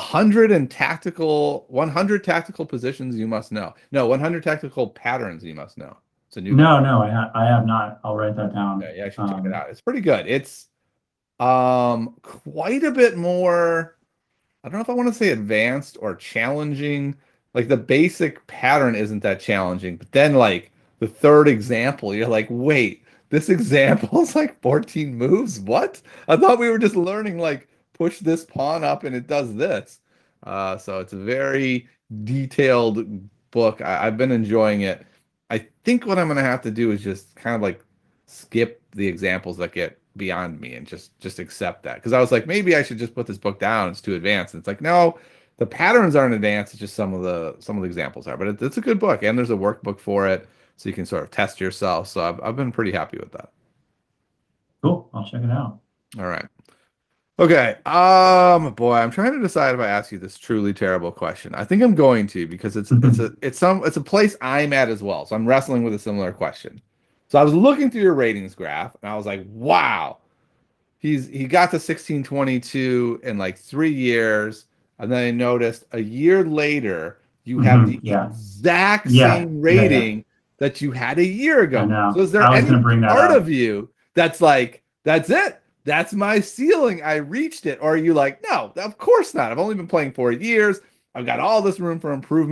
100 tactical positions you must know. No, 100 tactical patterns you must know. It's a new book. No, no, I have not. I'll write that down. Okay, yeah, I should check it out. It's pretty good. It's quite a bit more. I don't know if I want to say advanced or challenging. Like the basic pattern isn't that challenging, but then like the third example, you're like, wait, this example is like 14 moves? What? I thought we were just learning like push this pawn up and it does this. So it's a very detailed book. I've been enjoying it. I think what I'm gonna have to do is just kind of like skip the examples that get beyond me and just accept that. Because I was like, maybe I should just put this book down. It's too advanced. And it's like, no, the patterns aren't advanced. It's just some of the examples are. But it's a good book, and there's a workbook for it, so you can sort of test yourself. So I've been pretty happy with that. Cool. I'll check it out. All right. Okay. Boy, I'm trying to decide if I ask you this truly terrible question. I think I'm going to because it's a place I'm at as well. So I'm wrestling with a similar question. So I was looking through your ratings graph and I was like, wow, he got to 1622 in like 3 years, and then I noticed a year later you have the Yeah. exact Yeah. same Yeah. Yeah. rating that you had a year I ago. So know. is there I was any gonna bring that part up. of you that's like, that's it? That's my ceiling. I reached it. Or are you like, no, of course not. I've only been playing 4 years. I've got all this room for improvement.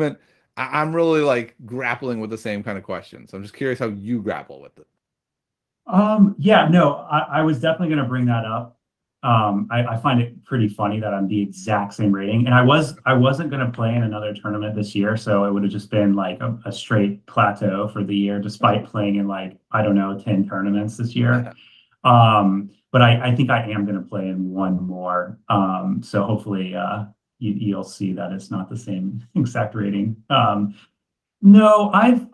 I'm really like grappling with the same kind of questions. I'm just curious how you grapple with it. Yeah, no, I was definitely going to bring that up. I find it pretty funny that I'm the exact same rating, and I wasn't going to play in another tournament this year, so it would have just been like a straight plateau for the year, despite playing in like I don't know 10 tournaments this year. But I think I am going to play in one more. So hopefully, you'll see that it's not the same exact rating. No,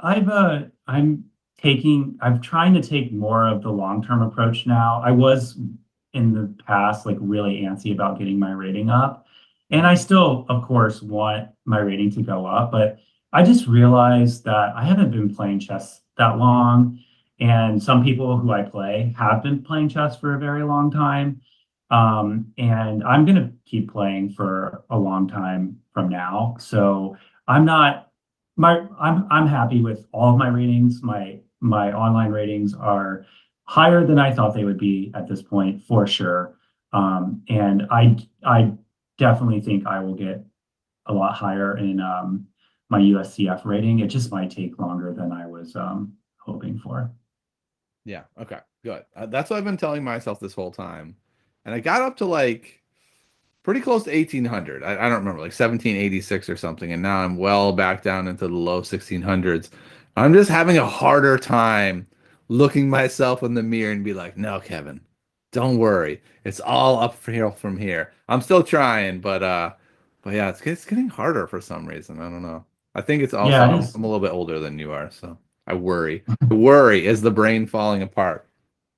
I'm trying to take more of the long-term approach now. I was in the past like really antsy about getting my rating up. And I still, of course, want my rating to go up, but I just realized that I haven't been playing chess that long. And some people who I play have been playing chess for a very long time. And I'm gonna keep playing for a long time from now. So I'm not I'm happy with all of my ratings. My online ratings are higher than I thought they would be at this point for sure. And I definitely think I will get a lot higher in my USCF rating. It just might take longer than I was hoping for. Yeah. Okay. Good. That's what I've been telling myself this whole time. And I got up to like pretty close to 1800. I don't remember, like 1786 or something. And now I'm well back down into the low 1600s. I'm just having a harder time looking myself in the mirror and be like, no, Kevin, don't worry. It's all up from here. I'm still trying, but yeah, it's getting harder for some reason. I don't know. I think it's also Yeah, it I'm is. a little bit older than you are, so I worry. I worry, is the brain falling apart?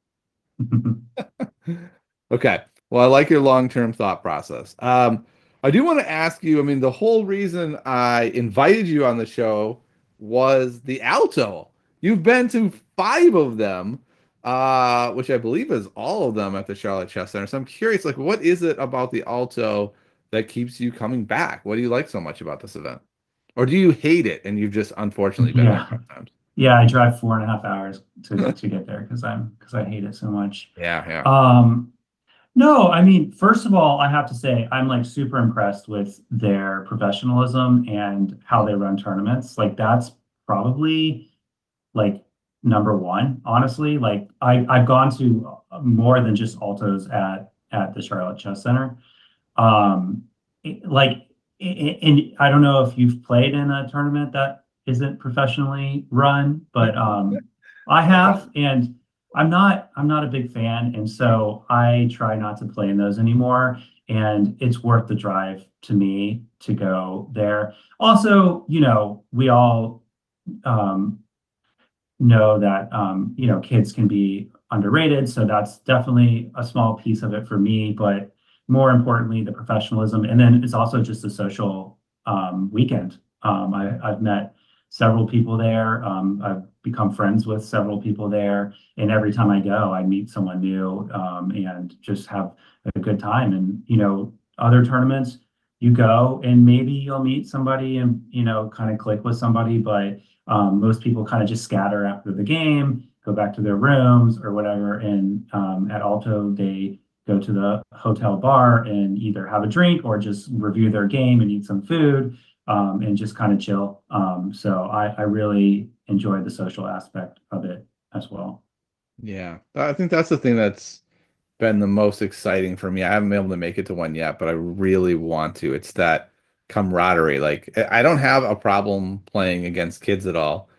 Okay. Well, I like your long-term thought process. I do want to ask you, I mean, the whole reason I invited you on the show was the Alto. You've been to five of them, which I believe is all of them at the Charlotte Chess Center. So I'm curious, like, what is it about the Alto that keeps you coming back? What do you like so much about this event? Or do you hate it and you've just unfortunately been there Yeah. five times? Yeah, I drive 4.5 hours to get there because I hate it so much. Yeah, yeah. Um, No, I mean, first of all, I have to say I'm like super impressed with their professionalism and how they run tournaments. Like that's probably like number one, honestly. Like I've gone to more than just altos at the Charlotte Chess Center. Um, like, and I don't know if you've played in a tournament that isn't professionally run, but I have, and I'm not a big fan, and so I try not to play in those anymore. And it's worth the drive to me to go there. Also, we all um, know that kids can be underrated, so that's definitely a small piece of it for me. But more importantly, the professionalism, and then it's also just a social weekend. I've met several people there. I've become friends with several people there, and every time I go, I meet someone new and just have a good time. And other tournaments, you go and maybe you'll meet somebody and kind of click with somebody, but most people kind of just scatter after the game, go back to their rooms or whatever. And at Alto, they go to the hotel bar and either have a drink or just review their game and eat some food and just kind of chill. So I really enjoy the social aspect of it as well. Yeah. I think that's the thing that's been the most exciting for me. I haven't been able to make it to one yet, but I really want to. It's that camaraderie. Like I don't have a problem playing against kids at all,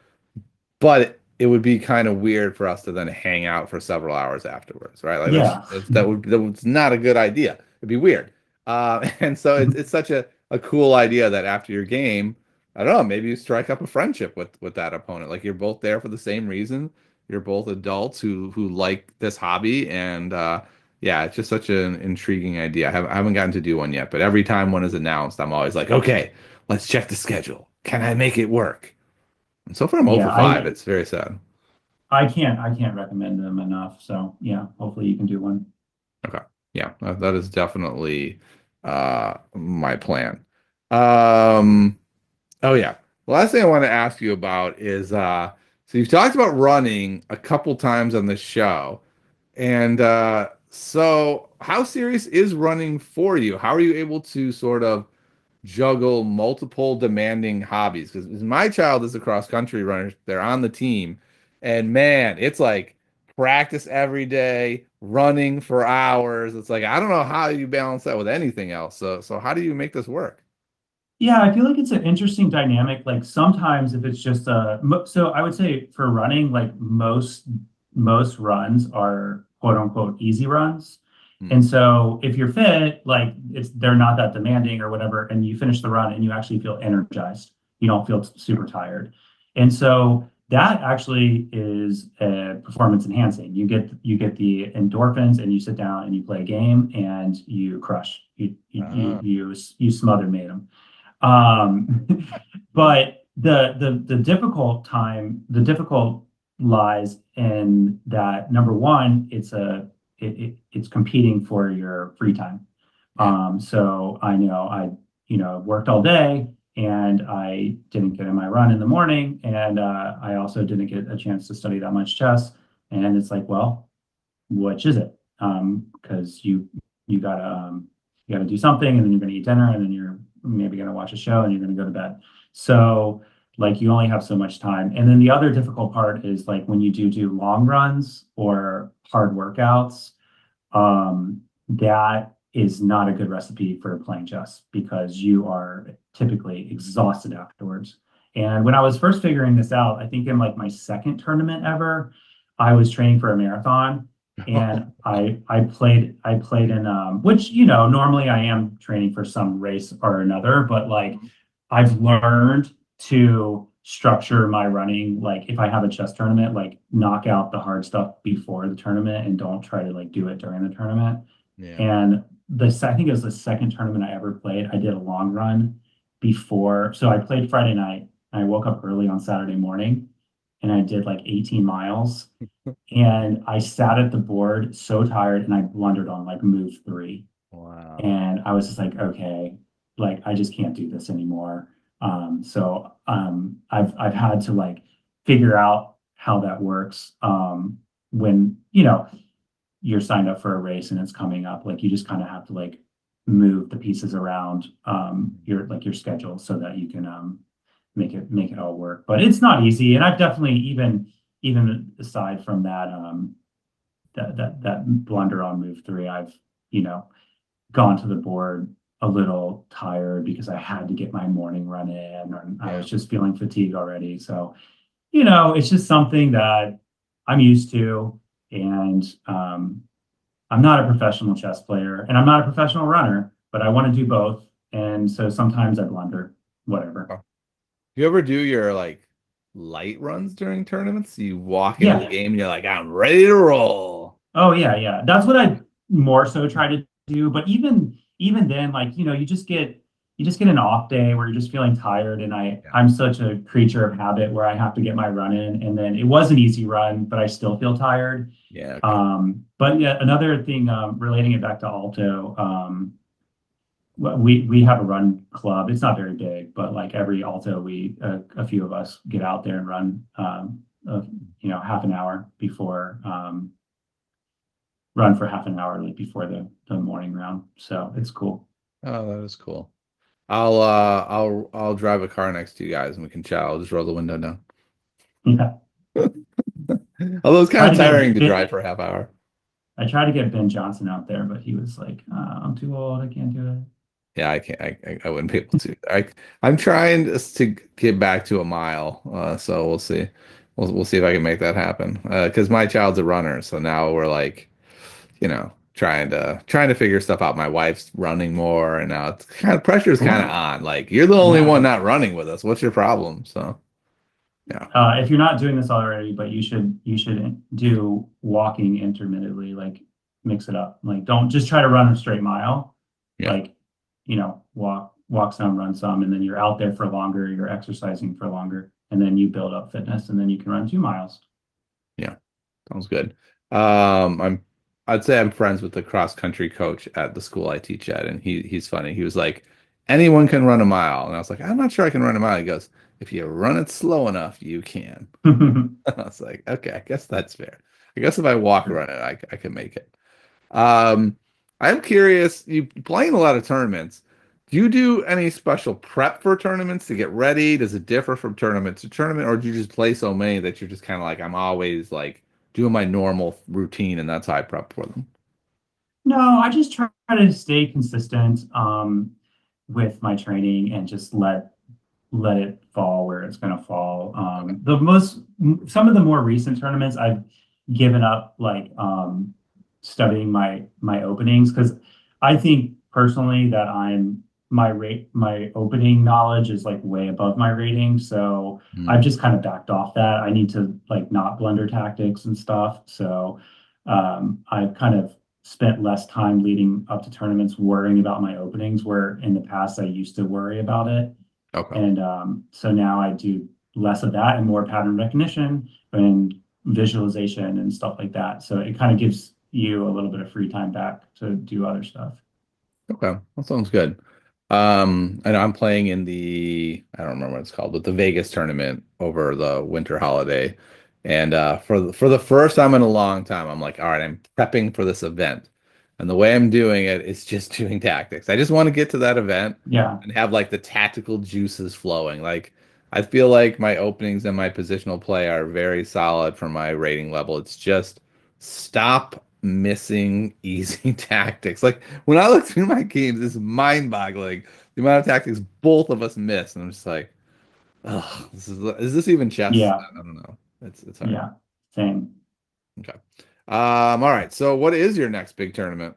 but it would be kind of weird for us to then hang out for several hours afterwards, right? Like Yeah. that was not a good idea. It'd be weird. And so it's such a cool idea that after your game, I don't know, maybe you strike up a friendship with that opponent. Like you're both there for the same reason. You're both adults who like this hobby, and yeah, it's just such an intriguing idea. I haven't gotten to do one yet, but every time one is announced, I'm always like, okay, let's check the schedule. Can I make it work? And so far, I'm 0 Yeah. for 5. It's very sad. I can't recommend them enough. So yeah, hopefully you can do one. Okay. Yeah, that is definitely my plan. Um, oh yeah. The last thing I want to ask you about is so you've talked about running a couple times on the show. And so how serious is running for you? How are you able to sort of juggle multiple demanding hobbies. Because my child is a cross country runner, they're on the team, and man, it's like practice every day, running for hours. It's like I don't know how you balance that with anything else. So how do you make this work? Yeah, I feel like it's an interesting dynamic. Like sometimes if it's just so I would say for running, like most runs are quote unquote easy runs. Hmm. And so if you're fit, like they're not that demanding or whatever, and you finish the run and you actually feel energized. You don't feel super tired. And so that actually is performance enhancing. You get the endorphins and you sit down and you play a game and you crush. Uh, You smother made them. Um, but the difficult lies in that number one, it's competing for your free time. yeah. So I know worked all day and I didn't get in my run in the morning, and I also didn't get a chance to study that much chess. And it's like, well, which is it? Because you gotta do something, and then you're gonna eat dinner, and then you're maybe gonna watch a show, and you're gonna go to bed. So like you only have so much time. And then the other difficult part is like when you do long runs or hard workouts, that is not a good recipe for playing chess because you are typically exhausted afterwards. And when I was first figuring this out, I think in like my second tournament ever, I was training for a marathon, and I played in which normally I am training for some race or another, but like I've learned to structure my running, like if I have a chess tournament, like knock out the hard stuff before the tournament and don't try to like do it during the tournament. Yeah. And I think it was the second tournament I ever played. I did a long run before. So I played Friday night and I woke up early on Saturday morning and I did like 18 miles. And I sat at the board so tired and I blundered on like move three. Wow. And I was just like, okay, like I just can't do this anymore. I've had to like figure out how that works when you're signed up for a race and it's coming up. Like you just kind of have to like move the pieces around your schedule so that you can make it all work. But it's not easy, and I've definitely even aside from that that blunder on move three, I've you know gone to the board a little tired because I had to get my morning run in, and I Yeah. was just feeling fatigued already. So, it's just something that I'm used to. And I'm not a professional chess player and I'm not a professional runner, but I want to do both. And so sometimes I blunder, whatever. Oh. You ever do your like light runs during tournaments? You walk into the Yeah. game and you're like, I'm ready to roll. Oh yeah, yeah. That's what I more so try to do. But even then, like, you just get an off day where you're just feeling tired. And Yeah. I'm such a creature of habit where I have to get my run in. And then it was an easy run, but I still feel tired. Yeah. Okay. But yeah, another thing, relating it back to Alto, we have a run club. It's not very big, but like every Alto, a few of us get out there and run, half an hour before, run for half an hour like before the morning round. So it's cool. Oh, that is cool. I'll drive a car next to you guys and we can chat. I'll just roll the window down. Yeah. Although it's kind Try of to get tiring to Ben, drive for a half hour. I tried to get Ben Johnson out there, but he was like, I'm too old. I can't do it. Yeah, I can't. I wouldn't be able to. I'm trying to get back to a mile. So we'll see. We'll see if I can make that happen. Because my child's a runner, so now we're like, trying to figure stuff out. My wife's running more, and now it's kind of pressure's kind of Cool. on. Like you're the only Yeah. one not running with us. What's your problem? So yeah, If you're not doing this already, but you should do walking intermittently, like mix it up. Like don't just try to run a straight mile. yeah, Like, walk some, run some, and then you're out there for longer, you're exercising for longer, and then you build up fitness, and then you can run 2 miles. yeah. Sounds good. I'd say I'm friends with the cross country coach at the school I teach at, and he's funny. He was like, anyone can run a mile, and I was like, I'm not sure I can run a mile. He goes, if you run it slow enough, you can. I was like, okay, I guess that's fair. I guess if I walk run it, I can make it. Um, I'm curious. You playing a lot of tournaments. Do you do any special prep for tournaments to get ready? Does it differ from tournament to tournament, or do you just play so many that you're just kind of like, I'm always like doing my normal routine and that's how I prep for them? No, I just try to stay consistent with my training and just let it fall where it's going to fall. Okay. Some of the more recent tournaments, I've given up like studying my openings because I think personally that my opening knowledge is like way above my rating. So I've Hmm. just kind of backed off that. I need to like not blunder tactics and stuff. So I've kind of spent less time leading up to tournaments worrying about my openings, where in the past I used to worry about it. Okay. And so now I do less of that and more pattern recognition and visualization and stuff like that. So it kind of gives you a little bit of free time back to do other stuff. Okay. That sounds good. I know I'm playing in I don't remember what it's called, but the Vegas tournament over the winter holiday. And for the first time in a long time, I'm like, all right, I'm prepping for this event. And the way I'm doing it is just doing tactics. I just want to get to that event Yeah. and have like the tactical juices flowing. Like I feel like my openings and my positional play are very solid for my rating level. It's just stop missing easy tactics. Like when I look through my games, it's mind-boggling the amount of tactics both of us miss. And I'm just like, oh, is this even chess? Yeah. I don't know. It's hard. Yeah. Same. Okay. All right. So what is your next big tournament?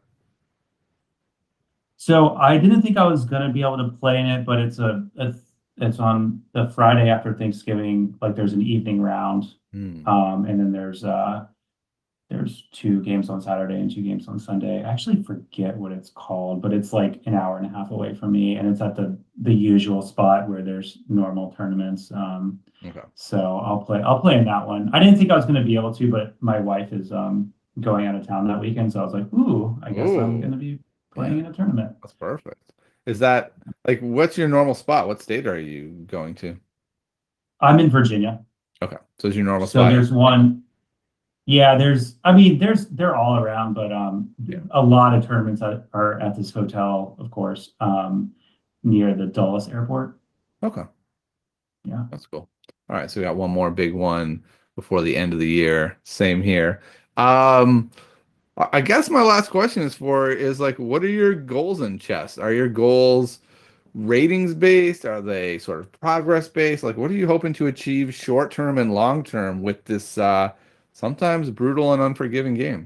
So I didn't think I was gonna be able to play in it, but it's on the Friday after Thanksgiving. Like there's an evening round, Hmm. and then there's two games on Saturday and two games on Sunday. I actually forget what it's called, but it's like an hour and a half away from me, and it's at the usual spot where there's normal tournaments. Okay. So I'll play in that one. I didn't think I was going to be able to, but my wife is going out of town that weekend, so I was like, ooh, I guess I'm going Oh, to be yeah, playing in a tournament. that's perfect. Is that like what's your normal spot? What state are you going to? I'm in Virginia, Okay. So is your normal so spot? there's one. Yeah, I mean, they're all around, but Yeah. a lot of tournaments are at this hotel, of course, near the Dulles Airport. Okay. Yeah. That's cool. All right, so we got one more big one before the end of the year. Same here. Um, I guess my last question is like, what are your goals in chess? Are your goals ratings based? Are they sort of progress based? Like, what are you hoping to achieve short term and long term with this sometimes brutal and unforgiving game?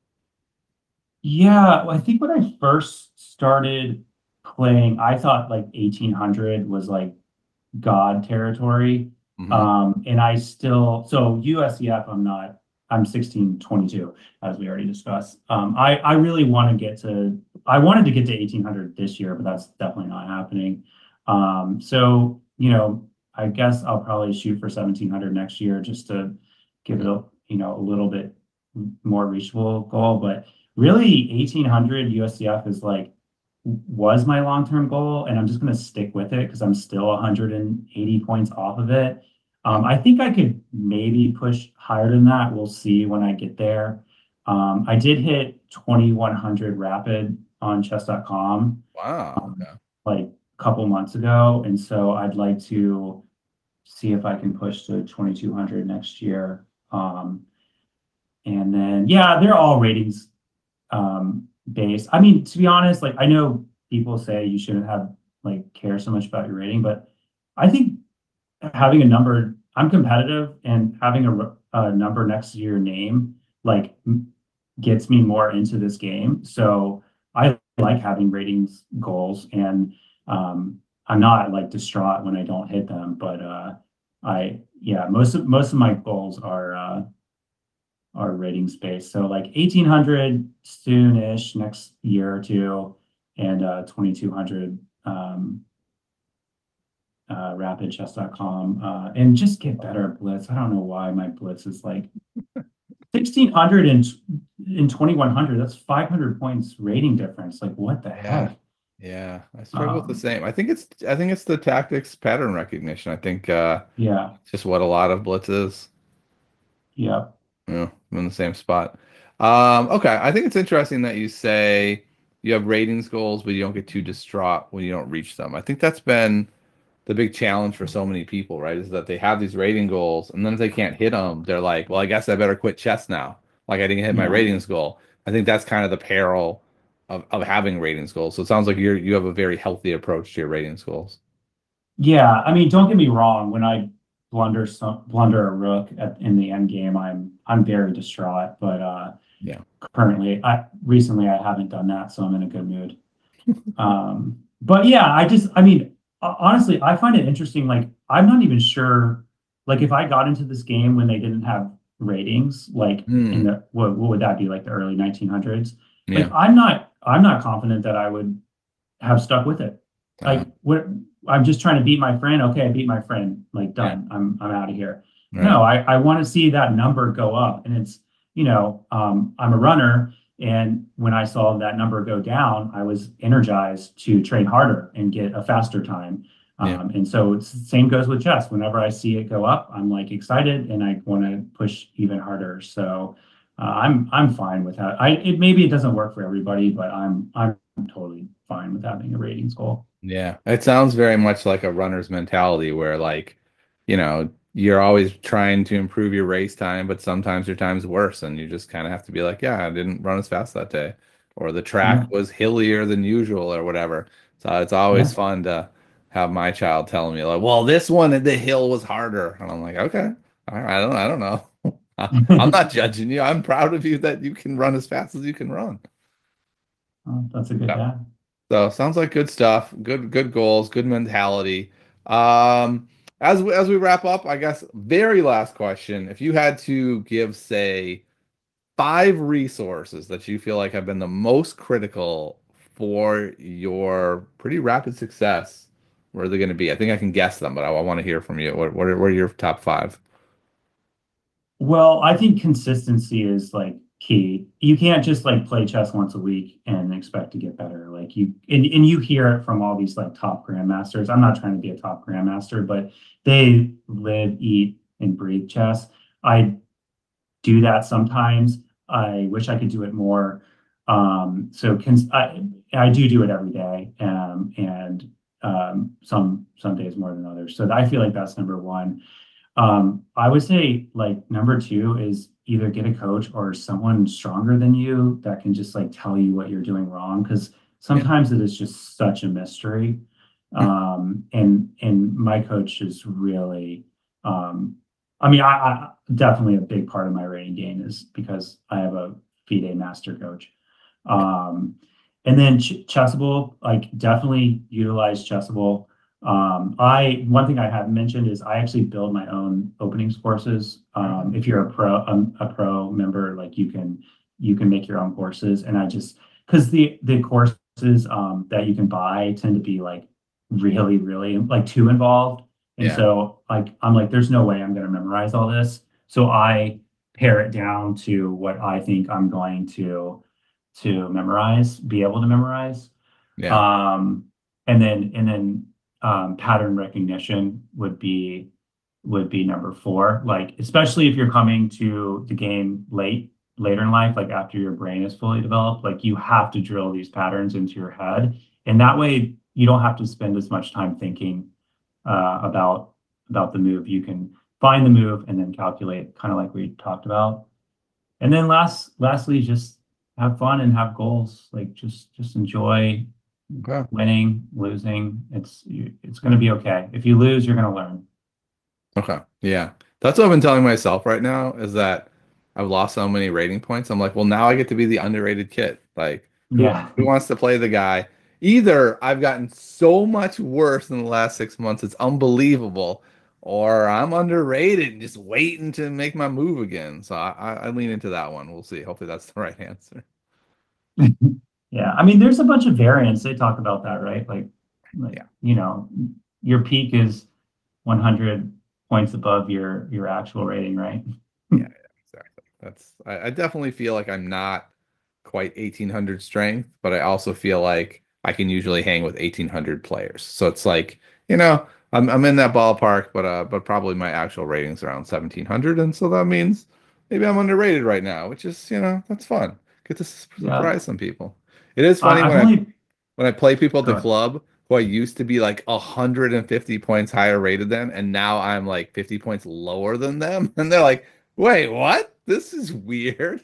Yeah, well, I think when I first started playing, I thought like 1800 was like God territory. Hmm. And so USEF, I'm 1622, as we already discussed. I really I wanted to get to 1800 this year, but that's definitely not happening. So, I guess I'll probably shoot for 1700 next year just to give it a little bit more reachable goal. But really, 1800 USCF is like was my long-term goal, and I'm just going to stick with it because I'm still 180 points off of it. I think I could maybe push higher than that. We'll see when I get there. I did hit 2100 rapid on chess.com Wow. um, Okay. like a couple months ago, and so I'd like to see if I can push to 2200 next year. And then, yeah, they're all ratings based. I mean, to be honest, like I know people say you shouldn't have like care so much about your rating, but I think having a number, I'm competitive, and having a number next to your name like gets me more into this game. So I like having ratings goals, and I'm not like distraught when I don't hit them, but yeah, most of my goals are ratings based. So like 1800 soon-ish next year or two, and 2200 rapidchess.com, and just get better at blitz. I don't know why my blitz is like 1600 and in 2100. That's 500 points rating difference. Like what the Yeah. heck? Yeah. I struggle with the Um, same. I think it's the tactics pattern recognition. I think yeah, it's just what a lot of blitz is. yeah, Yeah, I'm in the same spot. Okay, I think it's interesting that you say you have ratings goals, but you don't get too distraught when you don't reach them. I think that's been the big challenge for so many people, right? Is that they have these rating goals, and then if they can't hit them, they're like, "Well, I guess I better quit chess now. Like I didn't hit my Yeah. ratings goal." I think that's kind of the peril of having ratings goals. So it sounds like you have a very healthy approach to your ratings goals. Yeah, I mean, don't get me wrong. When I blunder a rook in the end game, I'm very distraught. But Yeah. currently, I recently I haven't done that, so I'm in a good mood. But yeah, I mean, honestly, I find it interesting. Like, I'm not even sure, like, if I got into this game when they didn't have ratings, like in Hmm. the what would that be, like the early 1900s? Like, Yeah. I'm not confident that I would have stuck with it. Uh, Like, what I'm just trying to beat my friend. Okay, I beat my friend. Like, yeah. done. I'm out of here. Right. No, I want to see that number go up, and it's I'm a runner. And when I saw that number go down, I was energized to train harder and get a faster time. Yeah. And so it's same goes with chess. Whenever I see it go up, I'm like excited and I want to push even harder. So I'm fine with that. Maybe it doesn't work for everybody, but I'm totally fine with having a ratings goal. Yeah, it sounds very much like a runner's mentality where like, you're always trying to improve your race time, but sometimes your time's worse and you just kind of have to be like, yeah, I didn't run as fast that day, or the track Yeah, was hillier than usual or whatever. So it's yeah. always fun to have my child telling me like, well, this one the hill was harder. And I'm like, okay, all right, I don't know. I'm not judging you. I'm proud of you that you can run as fast as you can run. Oh, that's a good dad. So sounds like good stuff. Good goals, good mentality. Um, as we wrap up, I guess very last question. If you had to give, say, 5 resources that you feel like have been the most critical for your pretty rapid success, where are they going to be? I think I can guess them, but I want to hear from you. What are your top 5? Well, I think consistency is like key. You can't just like play chess once a week and expect to get better. Like and you hear it from all these like top grandmasters. I'm not trying to be a top grandmaster, but they live, eat, and breathe chess. I do that sometimes. I wish I could do it more. I do it every day, and some days more than others. So I feel like that's number one. I would say like number two is either get a coach or someone stronger than you that can just like tell you what you're doing wrong because Yeah. sometimes it is just such a mystery. And my coach is really I mean I definitely a big part of my rating game is because I have a FIDE master coach. Yeah. Um, and then Chessable, like definitely utilize Chessable. I one thing I haven't mentioned is I actually build my own openings courses. If you're a pro member, like you can make your own courses, and I just because the courses that you can buy tend to be like really really like too involved, and Yeah. so like I'm like there's no way I'm going to memorize all this, so I pare it down to what I think I'm going to memorize, be able to memorize. Yeah. Um, and then pattern recognition would be number four. Like especially if you're coming to the game later in life, like after your brain is fully developed, like you have to drill these patterns into your head, and that way you don't have to spend as much time thinking about the move. You can find the move and then calculate, kind of like we talked about. And then lastly, just have fun and have goals. Like just enjoy Okay. winning, losing. It's going to be okay. If you lose, you're going to learn. Okay. Yeah. That's what I've been telling myself right now is that I've lost so many rating points. I'm like, well, now I get to be the underrated kid. Like, who Yeah. who wants to play the guy? Either I've gotten so much worse in the last 6 months, it's unbelievable, or I'm underrated and just waiting to make my move again. So I lean into that one. We'll see. Hopefully that's the right answer. Yeah. I mean, there's a bunch of variants. They talk about that, right? Like, Yeah. your peak is 100 points above your actual rating, right? Yeah, exactly. I definitely feel like I'm not quite 1800 strength, but I also feel like I can usually hang with 1800 players. So it's like, I'm in that ballpark, but probably my actual rating's around 1700, and so that means maybe I'm underrated right now, which is, that's fun. Get to Yeah. surprise some people. It is funny I've only when I play people at the go ahead. club who I used to be like 150 points higher rated than, and now I'm like 50 points lower than them. And they're like, wait, what? This is weird.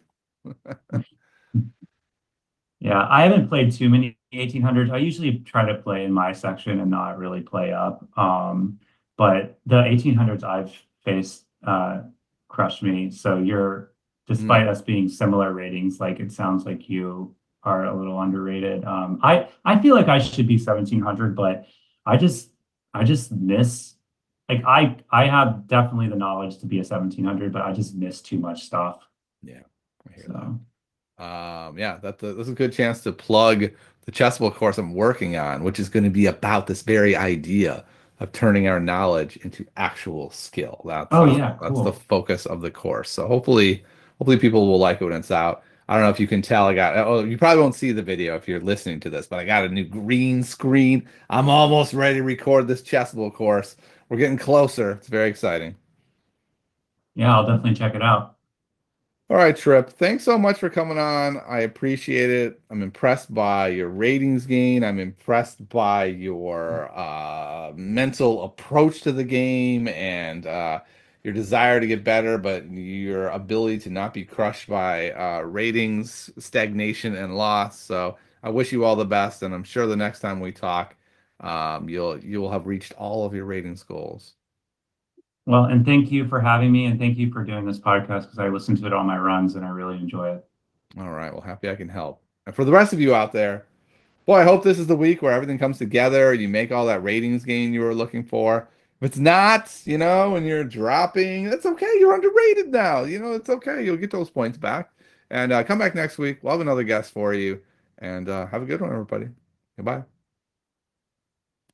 Yeah, I haven't played too many 1800s. I usually try to play in my section and not really play up. But the 1800s I've faced crushed me. So despite Mm, us being similar ratings, like it sounds like you are a little underrated. I feel like I should be 1700, but I just I just miss like I have definitely the knowledge to be a 1700, but I just miss too much stuff. yeah, I hear that. So. Yeah, that's a good chance to plug the Chessable course I'm working on, which is going to be about this very idea of turning our knowledge into actual skill. Oh yeah, That's the cool. focus of the course. So hopefully people will like it when it's out. I don't know if you can tell. You probably won't see the video if you're listening to this, but I got a new green screen. I'm almost ready to record this Chessable course. We're getting closer. It's very exciting. Yeah, I'll definitely check it out. All right, Trip. Thanks so much for coming on. I appreciate it. I'm impressed by your ratings gain. I'm impressed by your mental approach to the game and your desire to get better, but your ability to not be crushed by ratings, stagnation, and loss. So I wish you all the best, and I'm sure the next time we talk, you'll have reached all of your ratings goals. Well, and thank you for having me, and thank you for doing this podcast because I listen to it on my runs and I really enjoy it. All right. Well, happy I can help. And for the rest of you out there, boy, I hope this is the week where everything comes together. You make all that ratings gain you were looking for. If it's not, and you're dropping, that's okay. You're underrated now. It's okay. You'll get those points back. And come back next week. We'll have another guest for you. And have a good one, everybody. Goodbye.